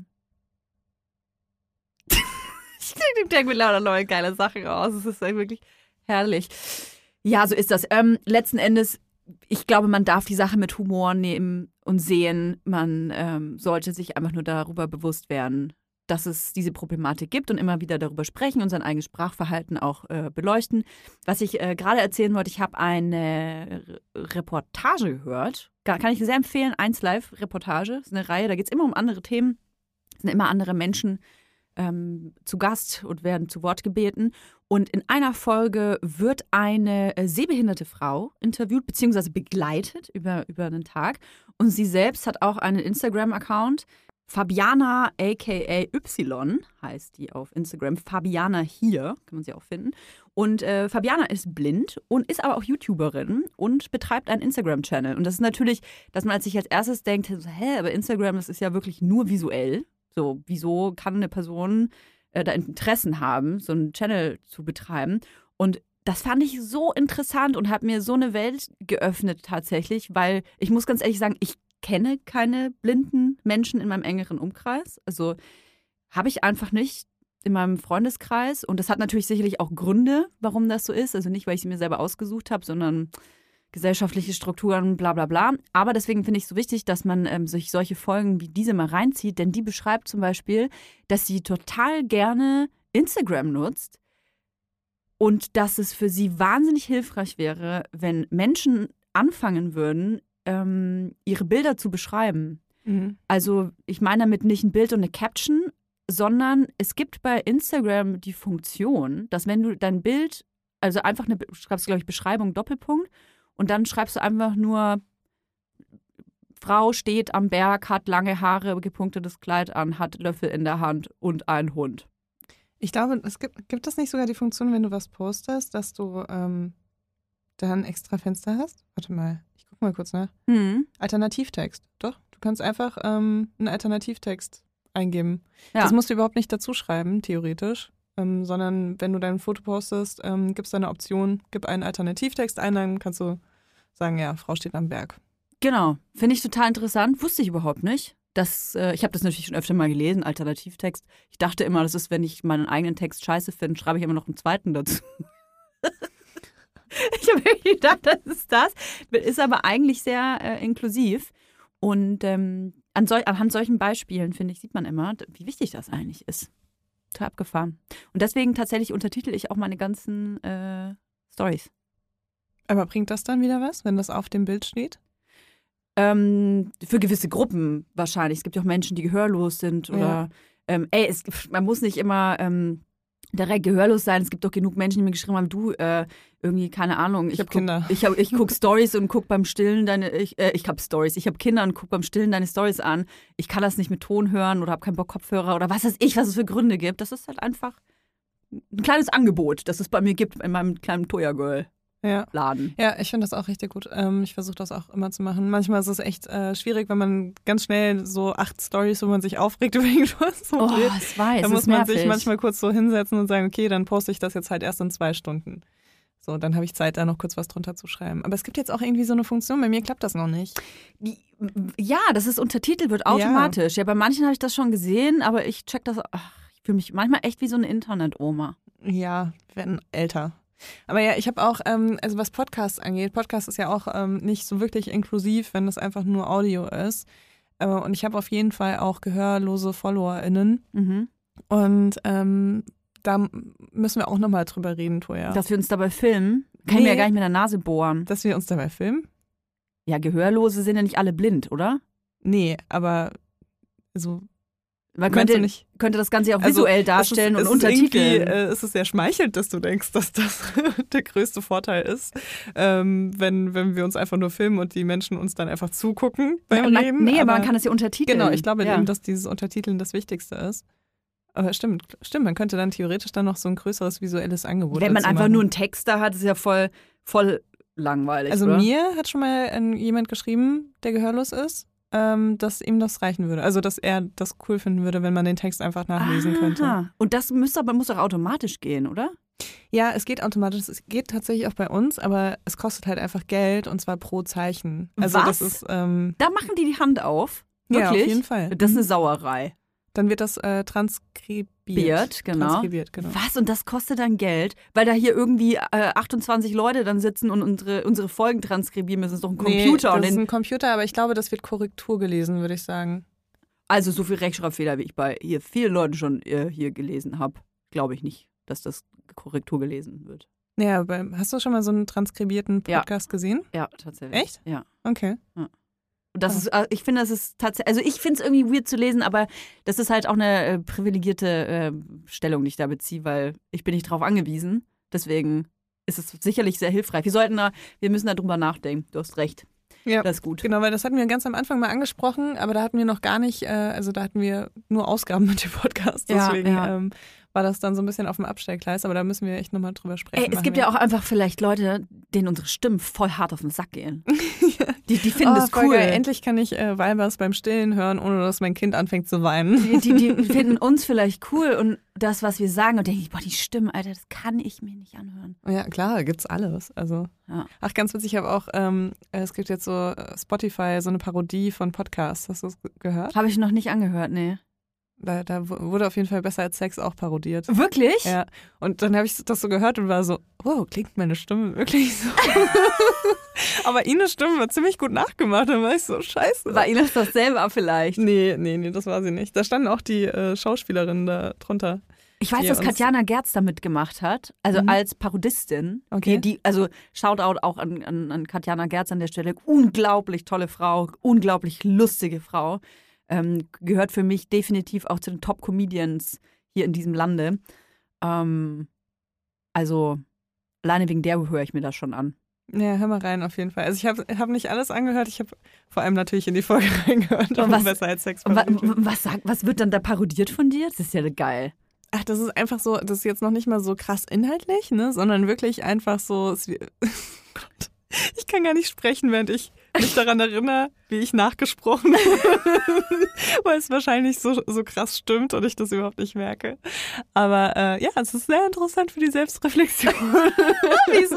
Ich denke mir lauter neue geile Sachen raus. Es ist wirklich herrlich. Ja, so ist das. Letzten Endes, ich glaube, man darf die Sache mit Humor nehmen und sehen. Man sollte sich einfach nur darüber bewusst werden, dass es diese Problematik gibt und immer wieder darüber sprechen und sein eigenes Sprachverhalten auch beleuchten. Was ich gerade erzählen wollte, ich habe eine Reportage gehört. Kann ich sehr empfehlen, 1Live-Reportage. Das ist eine Reihe, da geht es immer um andere Themen. Es sind immer andere Menschen zu Gast und werden zu Wort gebeten. Und in einer Folge wird eine sehbehinderte Frau interviewt bzw. begleitet über einen Tag. Und sie selbst hat auch einen Instagram-Account. Fabiana aka Y heißt die auf Instagram. Fabiana hier, kann man sie auch finden. Und Fabiana ist blind und ist aber auch YouTuberin und betreibt einen Instagram-Channel. Und das ist natürlich, dass man sich als erstes denkt, hä, aber Instagram, das ist ja wirklich nur visuell. So, wieso kann eine Person da Interessen haben, so einen Channel zu betreiben? Und das fand ich so interessant und hat mir so eine Welt geöffnet tatsächlich, weil ich muss ganz ehrlich sagen, ich kenne keine blinden Menschen in meinem engeren Umkreis. Also habe ich einfach nicht in meinem Freundeskreis. Und das hat natürlich sicherlich auch Gründe, warum das so ist. Also nicht, weil ich sie mir selber ausgesucht habe, sondern gesellschaftliche Strukturen, bla bla bla. Aber deswegen finde ich es so wichtig, dass man sich solche Folgen wie diese mal reinzieht. Denn die beschreibt zum Beispiel, dass sie total gerne Instagram nutzt und dass es für sie wahnsinnig hilfreich wäre, wenn Menschen anfangen würden, ihre Bilder zu beschreiben. Mhm. Also ich meine damit nicht ein Bild und eine Caption, sondern es gibt bei Instagram die Funktion, dass wenn du dein Bild, also einfach schreibst, glaube ich, Beschreibung, Doppelpunkt, und dann schreibst du einfach nur, Frau steht am Berg, hat lange Haare, gepunktetes Kleid an, hat Löffel in der Hand und einen Hund. Ich glaube, es gibt es nicht sogar die Funktion, wenn du was postest, dass du da ein extra Fenster hast? Warte mal, ich guck mal kurz nach. Alternativtext, doch. Du kannst einfach einen Alternativtext eingeben. Ja. Das musst du überhaupt nicht dazu schreiben, theoretisch. Sondern wenn du dein Foto postest, gibst du eine Option, gib einen Alternativtext ein, dann kannst du sagen, ja, Frau steht am Berg. Genau, finde ich total interessant, wusste ich überhaupt nicht. Ich habe das natürlich schon öfter mal gelesen, Alternativtext. Ich dachte immer, das ist, wenn ich meinen eigenen Text scheiße finde, schreibe ich immer noch einen zweiten dazu. Ich habe wirklich gedacht, das ist das. Ist aber eigentlich sehr inklusiv. Und anhand solchen Beispielen, finde ich, sieht man immer, wie wichtig das eigentlich ist. Total abgefahren. Und deswegen tatsächlich untertitel ich auch meine ganzen Storys. Aber bringt das dann wieder was, wenn das auf dem Bild steht? Für gewisse Gruppen wahrscheinlich. Es gibt ja auch Menschen, die gehörlos sind. Oder man muss nicht immer direkt gehörlos sein. Es gibt doch genug Menschen, die mir geschrieben haben, du, irgendwie, keine Ahnung. Ich habe Kinder. Ich gucke Stories und gucke beim Stillen ich habe Stories. Ich habe Kinder und gucke beim Stillen deine Stories an. Ich kann das nicht mit Ton hören oder habe keinen Bock Kopfhörer oder was weiß ich, was es für Gründe gibt. Das ist halt einfach ein kleines Angebot, das es bei mir gibt in meinem kleinen Toya Girl Laden. Ja, ich finde das auch richtig gut. Ich versuche das auch immer zu machen. Manchmal ist es echt schwierig, wenn man ganz schnell so 8 Stories, wo man sich aufregt über irgendwas. Oh, ich weiß. Da muss man sich manchmal kurz so hinsetzen und sagen, okay, dann poste ich das jetzt halt erst in 2 Stunden. So, dann habe ich Zeit, da noch kurz was drunter zu schreiben. Aber es gibt jetzt auch irgendwie so eine Funktion, bei mir klappt das noch nicht. Ja, das ist untertitelt, wird automatisch. Ja, bei manchen habe ich das schon gesehen, aber ich check das, ich fühle mich manchmal echt wie so eine Internet-Oma. Ja, wir werden älter. Aber ja, ich habe auch, also was Podcasts angeht, Podcast ist ja auch nicht so wirklich inklusiv, wenn das einfach nur Audio ist. Und ich habe auf jeden Fall auch gehörlose FollowerInnen. Mhm. Und da müssen wir auch nochmal drüber reden, Toja. Dass wir uns dabei filmen? Kann ich mir ja gar nicht mit der Nase bohren. Dass wir uns dabei filmen? Ja, Gehörlose sind ja nicht alle blind, oder? Nee, aber so Man Meinst du könnte das Ganze ja auch Also, visuell darstellen und untertiteln. Es ist sehr schmeichelt, dass du denkst, dass das der größte Vorteil ist, wenn wir uns einfach nur filmen und die Menschen uns dann einfach zugucken beim Reden. Nee, aber man kann es ja untertiteln. Genau, ich glaube eben, dass dieses Untertiteln das Wichtigste ist. Aber stimmt, man könnte dann theoretisch dann noch so ein größeres visuelles Angebot Wenn man dazu einfach machen. nur einen Text da hat, ist ja voll langweilig, Also oder? mir hat schon mal jemand geschrieben, der gehörlos ist, dass ihm das reichen würde. Also dass er das cool finden würde, wenn man den Text einfach nachlesen könnte. Und das muss auch automatisch gehen, oder? Ja, es geht automatisch. Es geht tatsächlich auch bei uns, aber es kostet halt einfach Geld und zwar pro Zeichen. Also Was? das ist Da machen die Hand auf? ja, Wirklich? auf jeden Fall. Das ist eine Sauerei. Dann wird das transkribiert. Genau. Transkribiert, genau. Was? Und das kostet dann Geld? Weil da hier irgendwie 28 Leute dann sitzen und unsere Folgen transkribieren müssen. Das ist doch ein Computer. Nee, das ist ein Computer, aber ich glaube, das wird Korrektur gelesen, würde ich sagen. Also so viel Rechtschreibfehler, wie ich bei hier vielen Leuten schon hier gelesen habe, glaube ich nicht, dass das Korrektur gelesen wird. Ja, aber hast du schon mal so einen transkribierten Podcast gesehen? Ja, tatsächlich. Echt? Ja. Okay. Und das ist, ich finde, das ist tatsächlich, also ich finde es irgendwie weird zu lesen, aber das ist halt auch eine privilegierte Stellung, die ich da beziehe, weil ich bin nicht drauf angewiesen. Deswegen ist es sicherlich sehr hilfreich. Wir müssen da drüber nachdenken. Du hast recht. Ja, das ist gut. Genau, weil das hatten wir ganz am Anfang mal angesprochen, aber da hatten wir noch gar nicht, also da hatten wir nur Ausgaben mit dem Podcast. Deswegen war das dann so ein bisschen auf dem Abstellgleis, aber da müssen wir echt nochmal drüber sprechen. Es gibt ja auch einfach vielleicht Leute, denen unsere Stimmen voll hart auf den Sack gehen. Die finden das cool. Geil. Endlich kann ich Weibers beim Stillen hören, ohne dass mein Kind anfängt zu weinen. Die finden uns vielleicht cool und das, was wir sagen und denken, boah, die Stimme, Alter, das kann ich mir nicht anhören. Ja, klar, gibt's alles. Also. Ja. Ach, ganz witzig, ich habe auch, es gibt jetzt so Spotify, so eine Parodie von Podcasts. Hast du das gehört? Habe ich noch nicht angehört, nee. Da wurde auf jeden Fall Besser als Sex auch parodiert. Wirklich? Ja. Und dann habe ich das so gehört und war so, wow, klingt meine Stimme wirklich so. Aber Ines Stimme war ziemlich gut nachgemacht. Dann war ich so, scheiße. War Ines das selber vielleicht? Nee, das war sie nicht. Da standen auch die Schauspielerinnen da drunter. Ich weiß, dass Katjana Gerz da mitgemacht hat, also als Parodistin. Okay. Also Shoutout auch an Katjana Gerz an der Stelle. Unglaublich tolle Frau, unglaublich lustige Frau. Gehört für mich definitiv auch zu den Top-Comedians hier in diesem Lande. Also alleine wegen der höre ich mir das schon an. Ja, hör mal rein auf jeden Fall. Also ich hab nicht alles angehört, ich habe vor allem natürlich in die Folge reingehört. Und Besser als Sex. Was wird dann da parodiert von dir? Das ist ja geil. Ach, das ist einfach so, das ist jetzt noch nicht mal so krass inhaltlich, ne, sondern wirklich einfach so, Gott, ich kann gar nicht sprechen, während ich mich daran erinnere, wie ich nachgesprochen habe, weil es wahrscheinlich so krass stimmt und ich das überhaupt nicht merke. Aber ja, es ist sehr interessant für die Selbstreflexion. Wieso?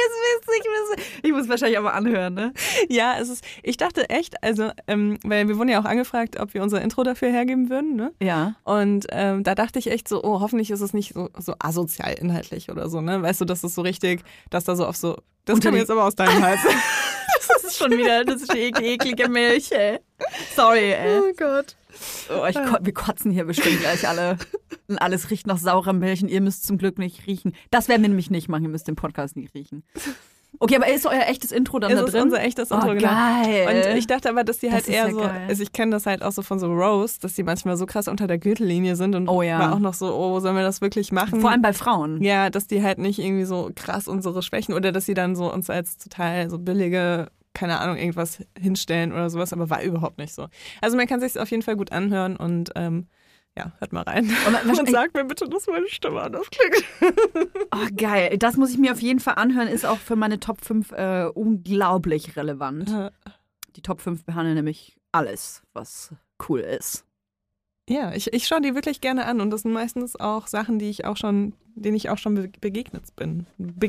Ich muss wahrscheinlich aber anhören, ne? Ja, ich dachte echt, also, weil wir wurden ja auch angefragt, ob wir unser Intro dafür hergeben würden, ne? Ja. Und da dachte ich echt so, oh, hoffentlich ist es nicht so asozial inhaltlich oder so, ne? Weißt du, das ist so richtig, dass da so auf so, das kam jetzt aber aus deinem Hals. Das ist schon wieder, das ist die eklige Milch, ey. Sorry, ey. Oh Gott. Oh, wir kotzen hier bestimmt gleich alle. Und alles riecht nach saurer Milch und ihr müsst zum Glück nicht riechen. Das werden wir nämlich nicht machen, ihr müsst den Podcast nicht riechen. Okay, aber ist euer echtes Intro dann da drin? Das ist unser echtes Intro, genau. Geil. Und ich dachte aber, dass die halt eher so, geil. also ich kenne das halt auch so von so Roast, dass die manchmal so krass unter der Gürtellinie sind und war auch noch so, oh, sollen wir das wirklich machen? Vor allem bei Frauen. Ja, dass die halt nicht irgendwie so krass unsere Schwächen oder dass sie dann so uns als total so billige, keine Ahnung, irgendwas hinstellen oder sowas, aber war überhaupt nicht so. Also man kann sich auf jeden Fall gut anhören und ja, hört mal rein. Und sagt mir bitte, dass meine Stimme anders klingt. Oh, geil. Das muss ich mir auf jeden Fall anhören. Ist auch für meine Top 5 unglaublich relevant. Die Top 5 behandeln nämlich alles, was cool ist. Ja, ich schaue die wirklich gerne an und das sind meistens auch Sachen, denen ich auch schon begegnet bin.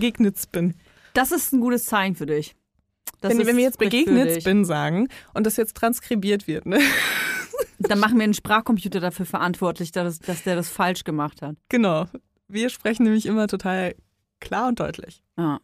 Das ist ein gutes Zeichen für dich. Wenn wir jetzt begegnet bin sagen und das jetzt transkribiert wird, ne? Dann machen wir einen Sprachcomputer dafür verantwortlich, dass der das falsch gemacht hat. Genau. Wir sprechen nämlich immer total klar und deutlich. Ja.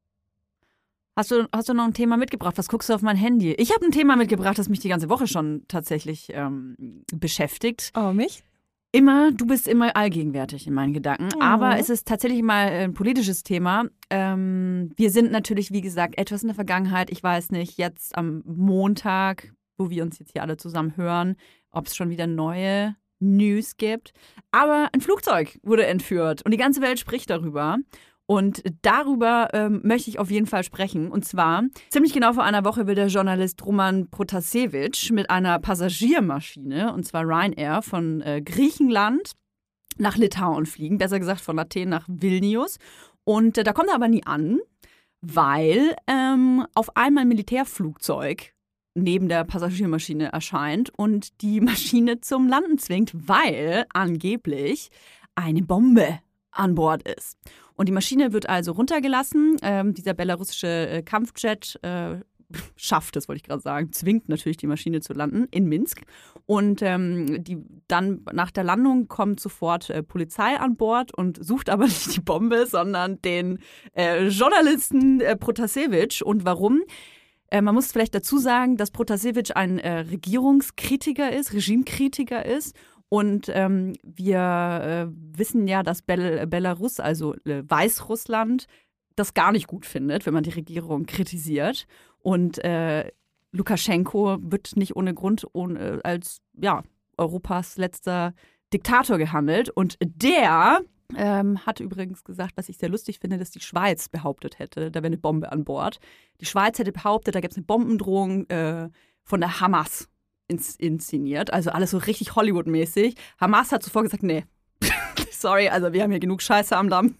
Hast du noch ein Thema mitgebracht? Was guckst du auf mein Handy? Ich habe ein Thema mitgebracht, das mich die ganze Woche schon tatsächlich beschäftigt. Oh, mich? Du bist immer allgegenwärtig in meinen Gedanken. Oh. Aber es ist tatsächlich mal ein politisches Thema. Wir sind natürlich, wie gesagt, etwas in der Vergangenheit. Ich weiß nicht, jetzt am Montag, wo wir uns jetzt hier alle zusammen hören, ob es schon wieder neue News gibt. Aber ein Flugzeug wurde entführt und die ganze Welt spricht darüber. Und darüber möchte ich auf jeden Fall sprechen. Und zwar, ziemlich genau vor einer Woche will der Journalist Roman Protasevich mit einer Passagiermaschine, und zwar Ryanair, von Griechenland nach Litauen fliegen. Besser gesagt von Athen nach Vilnius. Und da kommt er aber nie an, weil auf einmal ein Militärflugzeug neben der Passagiermaschine erscheint und die Maschine zum Landen zwingt, weil angeblich eine Bombe an Bord ist. Und die Maschine wird also runtergelassen. Dieser belarussische Kampfjet schafft es, wollte ich gerade sagen, zwingt natürlich die Maschine zu landen in Minsk. Und dann nach der Landung kommt sofort Polizei an Bord und sucht aber nicht die Bombe, sondern den Journalisten Protasevich. Und warum? Man muss vielleicht dazu sagen, dass Protasevich ein Regierungskritiker ist, Regimekritiker ist. Und wir wissen ja, dass Belarus, also Weißrussland, das gar nicht gut findet, wenn man die Regierung kritisiert. Und Lukaschenko wird nicht ohne Grund als Europas letzter Diktator gehandelt. Und der hat übrigens gesagt, was ich sehr lustig finde, dass die Schweiz behauptet hätte, da wäre eine Bombe an Bord. Die Schweiz hätte behauptet, da gäbe es eine Bombendrohung von der Hamas inszeniert. Also alles so richtig Hollywood-mäßig. Hamas hat zuvor gesagt, nee, sorry, also wir haben hier genug Scheiße am Damm.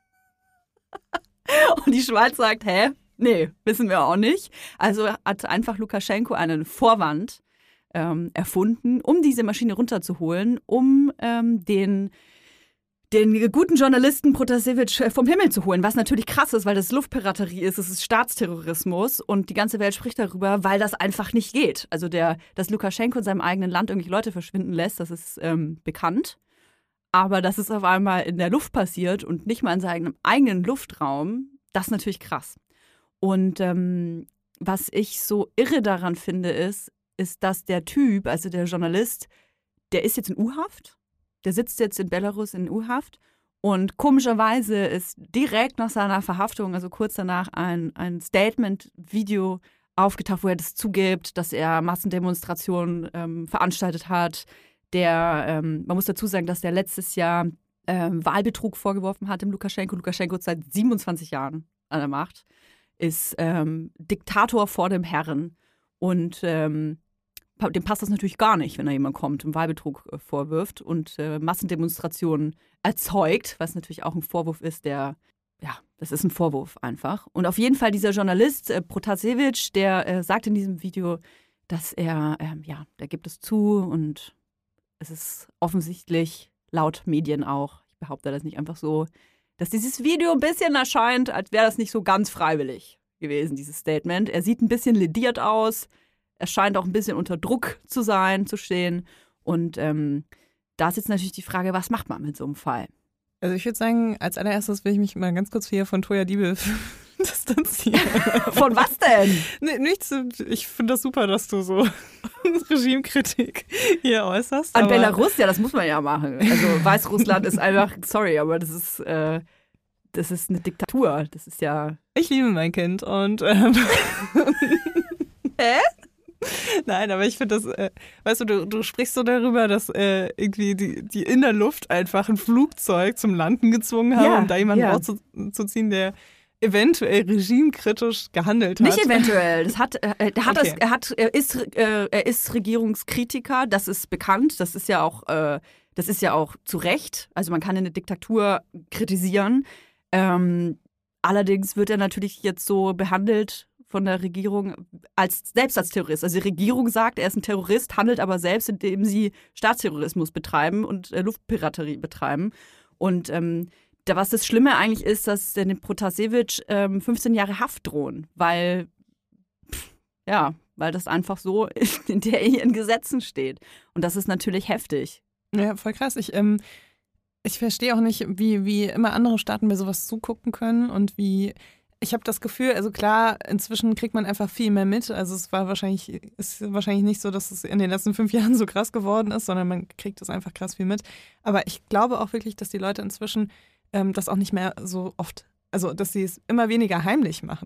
Und die Schweiz sagt, nee, wissen wir auch nicht. Also hat einfach Lukaschenko einen Vorwand erfunden, um diese Maschine runterzuholen, um den guten Journalisten Protasevich vom Himmel zu holen, was natürlich krass ist, weil das Luftpiraterie ist, es ist Staatsterrorismus und die ganze Welt spricht darüber, weil das einfach nicht geht. Also dass Lukaschenko in seinem eigenen Land irgendwelche Leute verschwinden lässt, das ist bekannt. Aber dass es auf einmal in der Luft passiert und nicht mal in seinem eigenen Luftraum, das ist natürlich krass. Und was ich so irre daran finde, ist, dass der Typ, also der Journalist, der ist jetzt in U-Haft. Der sitzt jetzt in Belarus in U-Haft und komischerweise ist direkt nach seiner Verhaftung, also kurz danach, ein Statement-Video aufgetaucht, wo er das zugibt, dass er Massendemonstrationen veranstaltet hat. Man muss dazu sagen, dass der letztes Jahr Wahlbetrug vorgeworfen hat dem Lukaschenko. Lukaschenko ist seit 27 Jahren an der Macht, ist Diktator vor dem Herren und dem passt das natürlich gar nicht, wenn da jemand kommt und Wahlbetrug vorwirft und Massendemonstrationen erzeugt, was natürlich auch ein Vorwurf ist, das ist ein Vorwurf einfach. Und auf jeden Fall dieser Journalist Protasevich, der sagt in diesem Video, dass der gibt es zu und es ist offensichtlich, laut Medien auch, ich behaupte das nicht einfach so, dass dieses Video ein bisschen erscheint, als wäre das nicht so ganz freiwillig gewesen, dieses Statement. Er sieht ein bisschen lediert aus. Er scheint auch ein bisschen unter Druck zu stehen. Und da ist jetzt natürlich die Frage, was macht man mit so einem Fall? Also ich würde sagen, als allererstes will ich mich mal ganz kurz hier von Toja Diebel distanzieren. Von was denn? Nee, nichts. Ich finde das super, dass du so Regimekritik hier äußerst. An Belarus, ja, das muss man ja machen. Also Weißrussland ist einfach, sorry, aber das ist eine Diktatur. Das ist ja... Ich liebe mein Kind und... Hä? Nein, aber ich finde das, weißt du sprichst so darüber, dass irgendwie die in der Luft einfach ein Flugzeug zum Landen gezwungen haben, um da jemanden rauszuziehen, der eventuell regimekritisch gehandelt hat. Nicht eventuell. Er ist Regierungskritiker, das ist bekannt, das ist ja auch zu Recht. Also man kann eine Diktatur kritisieren. Allerdings wird er natürlich jetzt so behandelt von der Regierung selbst als Terrorist. Also die Regierung sagt, er ist ein Terrorist, handelt aber selbst, indem sie Staatsterrorismus betreiben und Luftpiraterie betreiben. Und was das Schlimme eigentlich ist, dass dem Protasevich 15 Jahre Haft drohen, weil das einfach so in ihren Gesetzen steht. Und das ist natürlich heftig. Ja, voll krass. Ich verstehe auch nicht, wie immer andere Staaten bei sowas zugucken können und wie... Ich habe das Gefühl, also klar, inzwischen kriegt man einfach viel mehr mit. Also ist wahrscheinlich nicht so, dass es in den letzten 5 Jahren so krass geworden ist, sondern man kriegt es einfach krass viel mit. Aber ich glaube auch wirklich, dass die Leute inzwischen das auch nicht mehr so oft, also dass sie es immer weniger heimlich machen.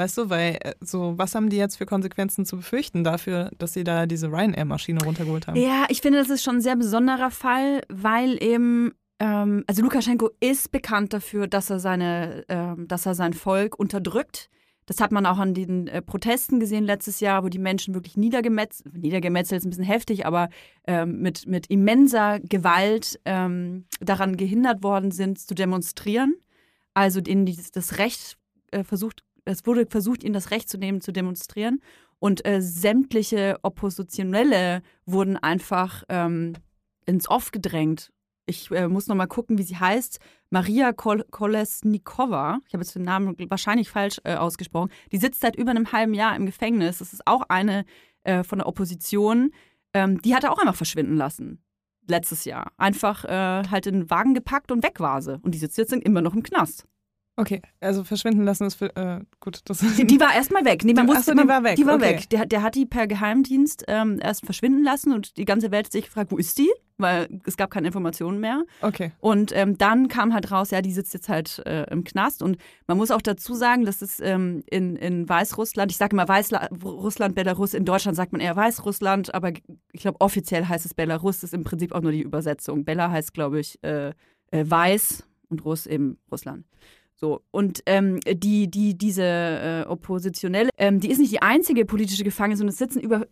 Weißt du, weil was haben die jetzt für Konsequenzen zu befürchten dafür, dass sie da diese Ryanair-Maschine runtergeholt haben? Ja, ich finde, das ist schon ein sehr besonderer Fall, weil eben, also Lukaschenko ist bekannt dafür, dass er sein Volk unterdrückt. Das hat man auch an den Protesten gesehen letztes Jahr, wo die Menschen wirklich niedergemetzelt ist ein bisschen heftig, aber mit immenser Gewalt daran gehindert worden sind, zu demonstrieren. Also ihnen das Recht es wurde versucht, ihnen das Recht zu nehmen, zu demonstrieren. Und sämtliche Oppositionelle wurden einfach ins Off gedrängt. Ich muss noch mal gucken, wie sie heißt. Maria Kolesnikova. Ich habe jetzt den Namen wahrscheinlich falsch ausgesprochen. Die sitzt seit über einem halben Jahr im Gefängnis. Das ist auch eine von der Opposition. Die hat er auch einfach verschwinden lassen. Letztes Jahr. Einfach halt in den Wagen gepackt und weg war sie. Und die sitzt jetzt immer noch im Knast. Okay, also verschwinden lassen ist gut. Die war erstmal weg. Nee, die war weg. Die war weg. Der hat die per Geheimdienst erst verschwinden lassen und die ganze Welt hat sich gefragt, wo ist die? Weil es gab keine Informationen mehr. Okay. Und dann kam halt raus, ja, die sitzt jetzt halt im Knast. Und man muss auch dazu sagen, dass es in Weißrussland, ich sage immer Weißrussland, Belarus, in Deutschland sagt man eher Weißrussland, aber ich glaube offiziell heißt es Belarus, das ist im Prinzip auch nur die Übersetzung. Bela heißt, glaube ich, Weiß und Russ eben Russland. So, und diese Oppositionelle, die ist nicht die einzige politische Gefangene, sondern es sitzen über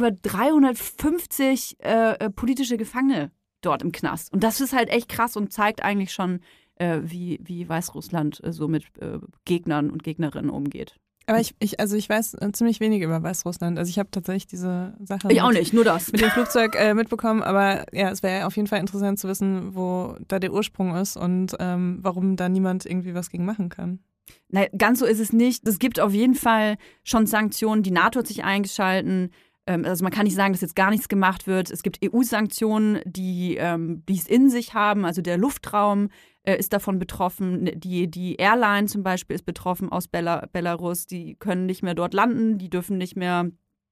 350 politische Gefangene dort im Knast. Und das ist halt echt krass und zeigt eigentlich schon, wie Weißrussland so mit Gegnern und Gegnerinnen umgeht. Aber ich weiß ziemlich wenig über Weißrussland. Also ich habe tatsächlich diese Sache ich auch nicht, nur das. Mit dem Flugzeug mitbekommen. Aber ja, es wäre auf jeden Fall interessant zu wissen, wo da der Ursprung ist und warum da niemand irgendwie was gegen machen kann. Na, ganz so ist es nicht. Es gibt auf jeden Fall schon Sanktionen. Die NATO hat sich eingeschalten. Also man kann nicht sagen, dass jetzt gar nichts gemacht wird. Es gibt EU-Sanktionen, die es in sich haben. Also der Luftraum ist davon betroffen. Die Airline zum Beispiel ist betroffen aus Belarus. Die können nicht mehr dort landen. Die dürfen nicht mehr,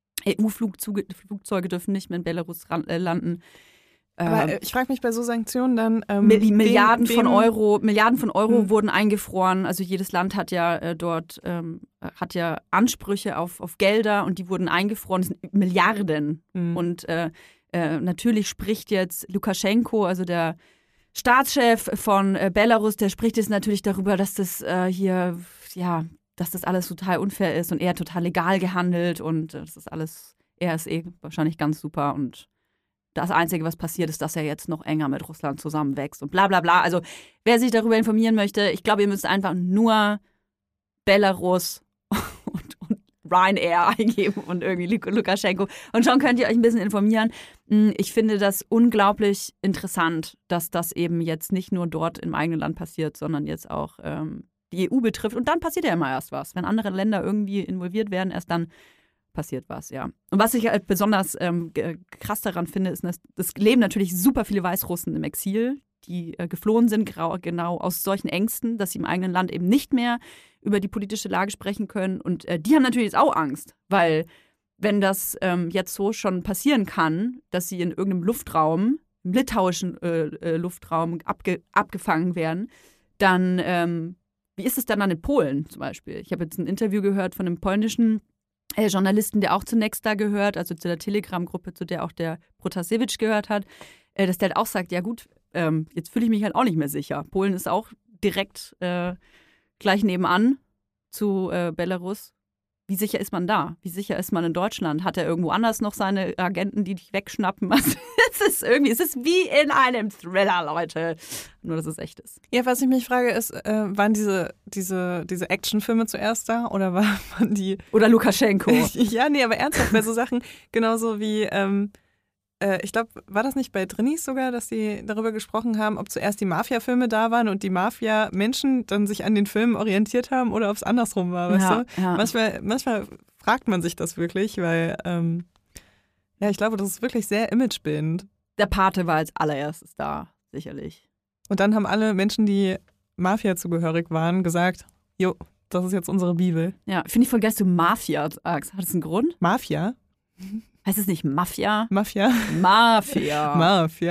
Flugzeuge dürfen nicht mehr in Belarus landen. Aber ich frage mich bei so Sanktionen dann Milliarden von Euro wurden eingefroren. Also jedes Land hat ja dort Ansprüche auf Gelder und die wurden eingefroren. Das sind Milliarden. Und natürlich spricht jetzt Lukaschenko, also der Staatschef von Belarus, der spricht jetzt natürlich darüber, dass das dass das alles total unfair ist und er total legal gehandelt und das ist alles, er ist wahrscheinlich ganz super und das Einzige, was passiert, ist, dass er jetzt noch enger mit Russland zusammenwächst und bla bla bla. Also wer sich darüber informieren möchte, ich glaube, ihr müsst einfach nur Belarus und Ryanair eingeben und irgendwie Lukaschenko. Und schon könnt ihr euch ein bisschen informieren. Ich finde das unglaublich interessant, dass das eben jetzt nicht nur dort im eigenen Land passiert, sondern jetzt auch die EU betrifft. Und dann passiert ja immer erst was. Wenn andere Länder irgendwie involviert werden, erst dann passiert was, ja. Und was ich halt besonders krass daran finde, ist, dass es leben natürlich super viele Weißrussen im Exil, die geflohen sind, genau aus solchen Ängsten, dass sie im eigenen Land eben nicht mehr über die politische Lage sprechen können. Und die haben natürlich jetzt auch Angst, weil wenn das jetzt so schon passieren kann, dass sie in irgendeinem Luftraum, im litauischen Luftraum abgefangen werden, dann wie ist es dann in Polen zum Beispiel? Ich habe jetzt ein Interview gehört von einem polnischen Journalisten, der auch zunächst da gehört, also zu der Telegram-Gruppe, zu der auch der Protasewicz gehört hat, dass der halt auch sagt, ja gut, jetzt fühle ich mich halt auch nicht mehr sicher. Polen ist auch direkt gleich nebenan zu Belarus. Wie sicher ist man da? Wie sicher ist man in Deutschland? Hat er irgendwo anders noch seine Agenten, die dich wegschnappen? Also, es ist wie in einem Thriller, Leute. Nur, dass es echt ist. Ja, was ich mich frage, ist, waren diese Actionfilme zuerst da oder waren die... Oder Lukaschenko. Ja, nee, aber ernsthaft, bei so Sachen, genauso wie... ich glaube, war das nicht bei Drinis sogar, dass sie darüber gesprochen haben, ob zuerst die Mafia-Filme da waren und die Mafia-Menschen dann sich an den Filmen orientiert haben oder ob es andersrum war, weißt du? Ja. Manchmal fragt man sich das wirklich, weil ich glaube, das ist wirklich sehr imagebildend. Der Pate war als allererstes da, sicherlich. Und dann haben alle Menschen, die Mafia zugehörig waren, gesagt, jo, das ist jetzt unsere Bibel. Ja, finde ich voll geil, dass du Mafia sagst. Hat das einen Grund? Mafia? Heißt es nicht Mafia? Mafia. Mafia. Mafia.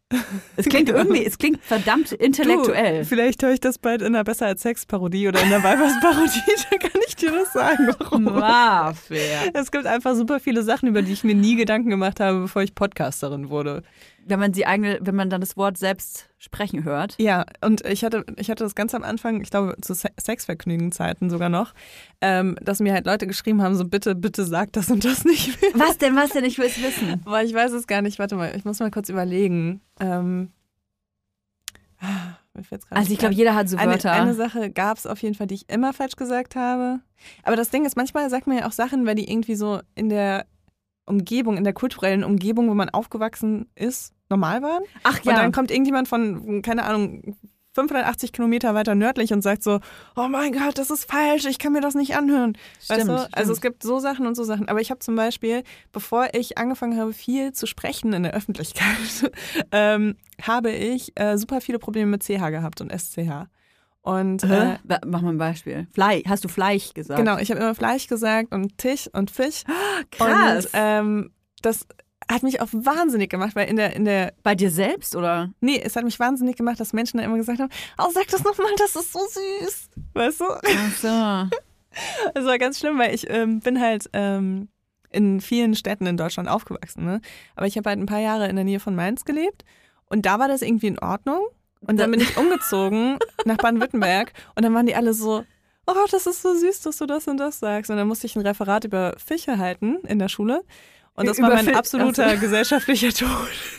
Es klingt verdammt intellektuell. Du, vielleicht höre ich das bald in einer Besser als Sex-Parodie oder in einer Weibers-Parodie, da kann ich dir das sagen. Warum? Fair. Es gibt einfach super viele Sachen, über die ich mir nie Gedanken gemacht habe, bevor ich Podcasterin wurde. Wenn man dann das Wort selbst sprechen hört. Ja, und ich hatte das ganz am Anfang, ich glaube zu Sexvergnügen-Zeiten sogar noch, dass mir halt Leute geschrieben haben, so bitte sag das und das nicht mehr. Was denn? Ich will es wissen. Aber ich weiß es gar nicht, warte mal, ich muss mal kurz überlegen. Mir fällt's gerade Also ich glaube, jeder hat so Wörter. Eine Sache gab es auf jeden Fall, die ich immer falsch gesagt habe. Aber das Ding ist, manchmal sagt man ja auch Sachen, weil die irgendwie so in der Umgebung, in der kulturellen Umgebung, wo man aufgewachsen ist, normal waren. Ach ja. Und dann kommt irgendjemand von, keine Ahnung, 580 Kilometer weiter nördlich und sagt so, oh mein Gott, das ist falsch, ich kann mir das nicht anhören. Stimmt, weißt du? stimmt. Also es gibt so Sachen und so Sachen. Aber ich habe zum Beispiel, bevor ich angefangen habe, viel zu sprechen in der Öffentlichkeit, habe ich super viele Probleme mit CH gehabt und SCH. Und mach mal ein Beispiel. Hast du Fleisch gesagt? Genau, ich habe immer Fleisch gesagt und Tisch und Fisch. Krass. Und das hat mich auch wahnsinnig gemacht, weil in der Bei dir selbst, oder? Nee, es hat mich wahnsinnig gemacht, dass Menschen da immer gesagt haben, oh, sag das nochmal, das ist so süß. Weißt du? Ach so. Das war ganz schlimm, weil ich bin halt in vielen Städten in Deutschland aufgewachsen. Ne? Aber ich habe halt ein paar Jahre in der Nähe von Mainz gelebt und da war das irgendwie in Ordnung. Und dann bin ich umgezogen nach Baden-Württemberg und dann waren die alle so, oh, das ist so süß, dass du das und das sagst. Und dann musste ich ein Referat über Fische halten in der Schule. Und das war mein absoluter gesellschaftlicher Tod.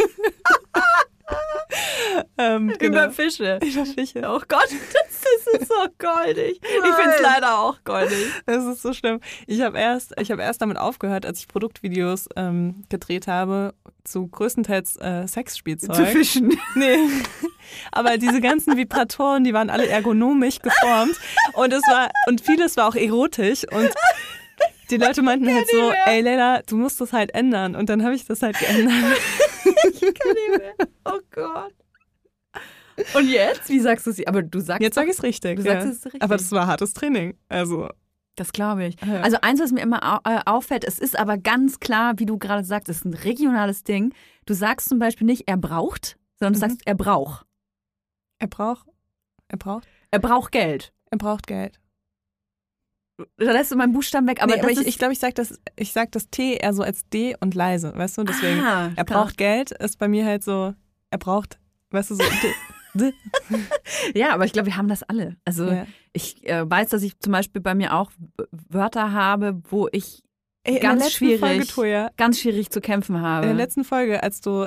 Genau. Über Fische. Über Fische. Oh Gott, das ist so goldig. Ich finde es leider auch goldig. Das ist so schlimm. Ich habe erst damit aufgehört, als ich Produktvideos gedreht habe, zu größtenteils Sexspielzeug. Zu fischen. Nee. Aber diese ganzen Vibratoren, die waren alle ergonomisch geformt. Und vieles war auch erotisch. Und die Leute meinten halt so, ey Leila, du musst das halt ändern. Und dann habe ich das halt geändert. Ich kann nicht mehr. Oh Gott. Und jetzt? Wie sagst du es? Aber du sagst jetzt sage ich es richtig. Du sagst es richtig. Aber das war hartes Training. Also. Das glaube ich. Ja. Also eins, was mir immer auffällt, es ist aber ganz klar, wie du gerade sagst, es ist ein regionales Ding. Du sagst zum Beispiel nicht, er braucht, sondern du sagst, er braucht. Er braucht Geld. Er braucht Geld. Da lässt du meinen Buchstaben weg. Aber, nee, aber ich glaube, ich sag das T eher so als D und leise, weißt du? Deswegen, er braucht Geld ist bei mir halt so, er braucht, weißt du, so D. Ja, aber ich glaube, wir haben das alle. Also ja. Ich weiß, dass ich zum Beispiel bei mir auch Wörter habe, wo ich ganz schwierig zu kämpfen habe. In der letzten Folge, als du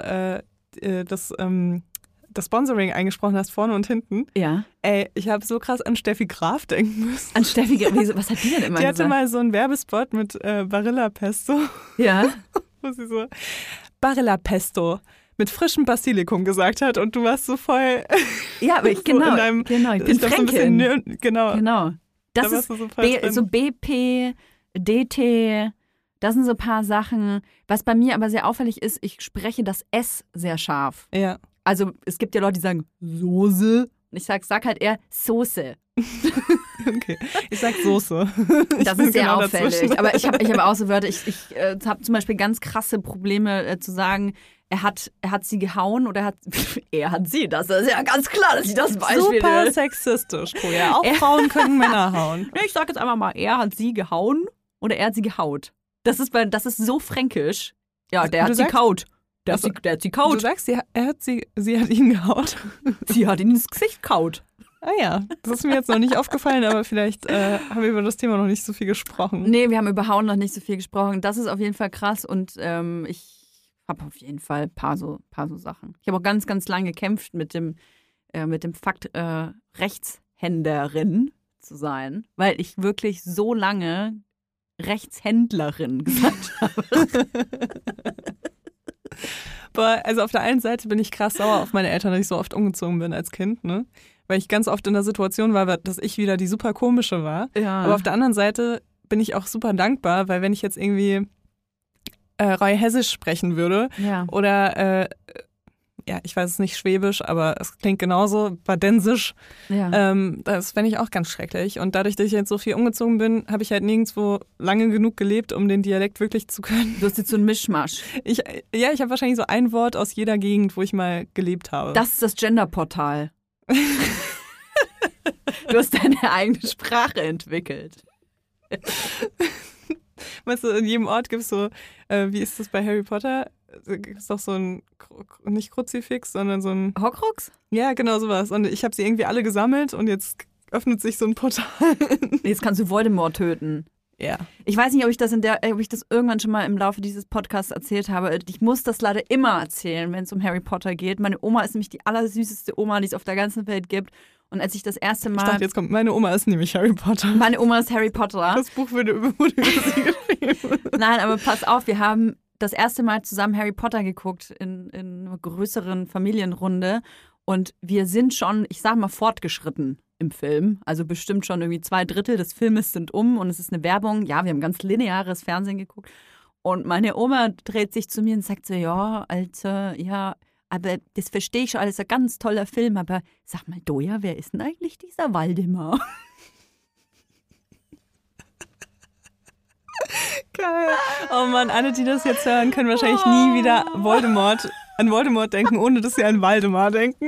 das Sponsoring eingesprochen hast, vorne und hinten. Ja. Ey, ich habe so krass an Steffi Graf denken müssen. An Steffi Graf? Was hat die denn immer gesagt? Die hatte mal so einen Werbespot mit Barilla Pesto. Ja. Wo sie so Barilla Pesto mit frischem Basilikum gesagt hat und du warst so voll. Ja, aber ich, genau, ich bin Fränkin. So genau. Das da ist so BP, DT, das sind so ein paar Sachen. Was bei mir aber sehr auffällig ist, ich spreche das S sehr scharf. Ja. Also es gibt ja Leute, die sagen Soße. Und ich sag halt eher Soße. Okay, ich sag Soße. Das ist sehr auffällig. Dazwischen. Aber ich habe auch so Wörter, ich habe zum Beispiel ganz krasse Probleme zu sagen, er hat sie gehauen oder er hat sie. Das ist ja ganz klar, dass ich das Beispiel super sexistisch, Koja. Auch Frauen können Männer hauen. Ich sag jetzt einfach mal, er hat sie gehauen oder er hat sie gehaut. Das ist so fränkisch. Ja, der hat sie kaut. Der hat sie kaut. Du sagst, sie hat ihn gehaut. Sie hat ihn ins Gesicht kaut. Ah ja, das ist mir jetzt noch nicht aufgefallen, aber vielleicht haben wir über das Thema noch nicht so viel gesprochen. Nee, wir haben über Hauen noch nicht so viel gesprochen. Das ist auf jeden Fall krass und ich habe auf jeden Fall ein paar so Sachen. Ich habe auch ganz, ganz lange gekämpft mit dem Fakt, Rechtshänderin zu sein, weil ich wirklich so lange Rechtshändlerin gesagt habe. Boah, also auf der einen Seite bin ich krass sauer auf meine Eltern, dass ich so oft umgezogen bin als Kind, ne? Weil ich ganz oft in der Situation war, dass ich wieder die super komische war. Ja. Aber auf der anderen Seite bin ich auch super dankbar, weil wenn ich jetzt irgendwie Roy Hessisch sprechen würde oder ja, ich weiß es nicht schwäbisch, aber es klingt genauso badensisch. Ja. Das fände ich auch ganz schrecklich. Und dadurch, dass ich jetzt so viel umgezogen bin, habe ich halt nirgendwo lange genug gelebt, um den Dialekt wirklich zu können. Du hast jetzt so einen Mischmasch. Ich habe wahrscheinlich so ein Wort aus jeder Gegend, wo ich mal gelebt habe. Das ist das Genderportal. Du hast deine eigene Sprache entwickelt. Weißt du, in jedem Ort gibt es so, wie ist das bei Harry Potter? Gibt es doch so ein, nicht Kruzifix, sondern so ein... Horcrux? Ja, genau sowas. Und ich habe sie irgendwie alle gesammelt und jetzt öffnet sich so ein Portal. Jetzt kannst du Voldemort töten. Ja. Ich weiß nicht, ob ich das irgendwann schon mal im Laufe dieses Podcasts erzählt habe. Ich muss das leider immer erzählen, wenn es um Harry Potter geht. Meine Oma ist nämlich die allersüßeste Oma, die es auf der ganzen Welt gibt. Und als ich das erste Mal... Ich dachte, jetzt kommt, meine Oma ist nämlich Harry Potter. Meine Oma ist Harry Potter. Das Buch wurde über sie geschrieben. Nein, aber pass auf, wir haben das erste Mal zusammen Harry Potter geguckt in einer größeren Familienrunde. Und wir sind schon, ich sag mal, fortgeschritten im Film. Also bestimmt schon irgendwie 2/3 des Filmes sind um und es ist eine Werbung. Ja, wir haben ganz lineares Fernsehen geguckt. Und meine Oma dreht sich zu mir und sagt so, ja, also, ja, aber das verstehe ich schon, alles ein ganz toller Film. Aber sag mal, Doja, wer ist denn eigentlich dieser Waldemar? Geil. Oh Mann, alle, die das jetzt hören, können wahrscheinlich nie wieder an Voldemort denken, ohne dass sie an Waldemar denken.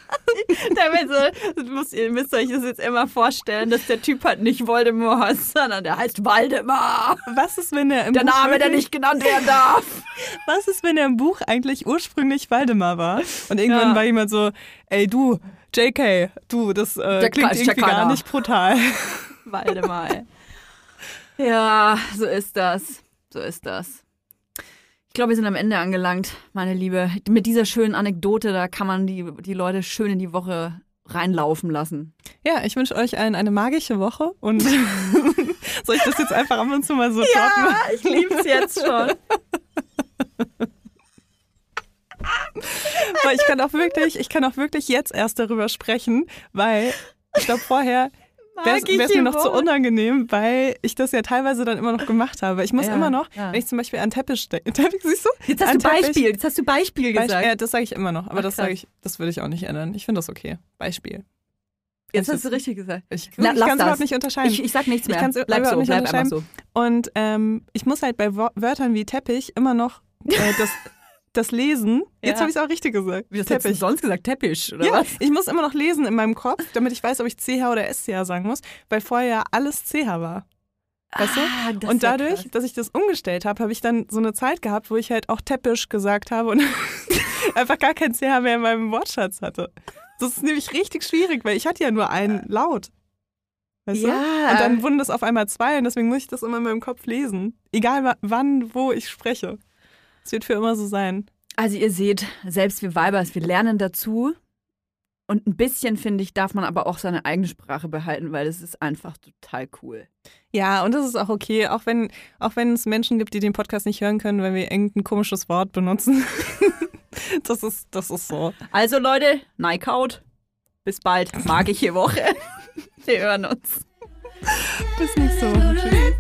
Ihr müsst euch das jetzt immer vorstellen, dass der Typ halt nicht Voldemort heißt, sondern der heißt Waldemar. Was ist, wenn er im Der Buch Name, der wirklich, nicht genannt werden darf. Was ist, wenn er im Buch eigentlich ursprünglich Waldemar war? Und irgendwann war jemand so, ey du, JK, du, das klingt irgendwie gar nicht brutal. Waldemar, ey. Ja, so ist das. So ist das. Ich glaube, wir sind am Ende angelangt, meine Liebe. Mit dieser schönen Anekdote, da kann man die Leute schön in die Woche reinlaufen lassen. Ja, ich wünsche euch allen eine magische Woche und soll ich das jetzt einfach ab und zu mal so droppen? Ja, ich lieb's jetzt schon. Weil ich kann auch wirklich jetzt erst darüber sprechen, weil ich glaube vorher wäre es mir noch zu unangenehm, weil ich das ja teilweise dann immer noch gemacht habe. Ich muss immer noch, wenn ich zum Beispiel an Teppich denke, siehst du? Jetzt hast du Beispiel gesagt. Ja, das sage ich immer noch, aber das würde ich auch nicht ändern. Ich finde das okay. Beispiel. Jetzt hast du richtig gesagt. Ich kann es überhaupt nicht unterscheiden. Ich sag nichts mehr. Ich kann es bleib einfach so. Und ich muss halt bei Wörtern wie Teppich immer noch das Lesen. Jetzt habe ich es auch richtig gesagt. Wie hast du sonst gesagt? Teppich, oder was? Ich muss immer noch lesen in meinem Kopf, damit ich weiß, ob ich CH oder SCH sagen muss, weil vorher ja alles CH war. Weißt du? Und dadurch, dass ich das umgestellt habe, habe ich dann so eine Zeit gehabt, wo ich halt auch Teppich gesagt habe und einfach gar kein CH mehr in meinem Wortschatz hatte. Das ist nämlich richtig schwierig, weil ich hatte ja nur einen Laut. Weißt du? Und dann wurden das auf einmal 2 und deswegen muss ich das immer in meinem Kopf lesen. Egal wann, wo ich spreche. Es wird für immer so sein. Also ihr seht, selbst wir Weibers, wir lernen dazu. Und ein bisschen, finde ich, darf man aber auch seine eigene Sprache behalten, weil das ist einfach total cool. Ja, und das ist auch okay, auch wenn es Menschen gibt, die den Podcast nicht hören können, weil wir irgendein komisches Wort benutzen. Das ist so. Also Leute, Neikaut. Bis bald. Magische Woche. Wir hören uns. Bis nächste Woche. Tschüss.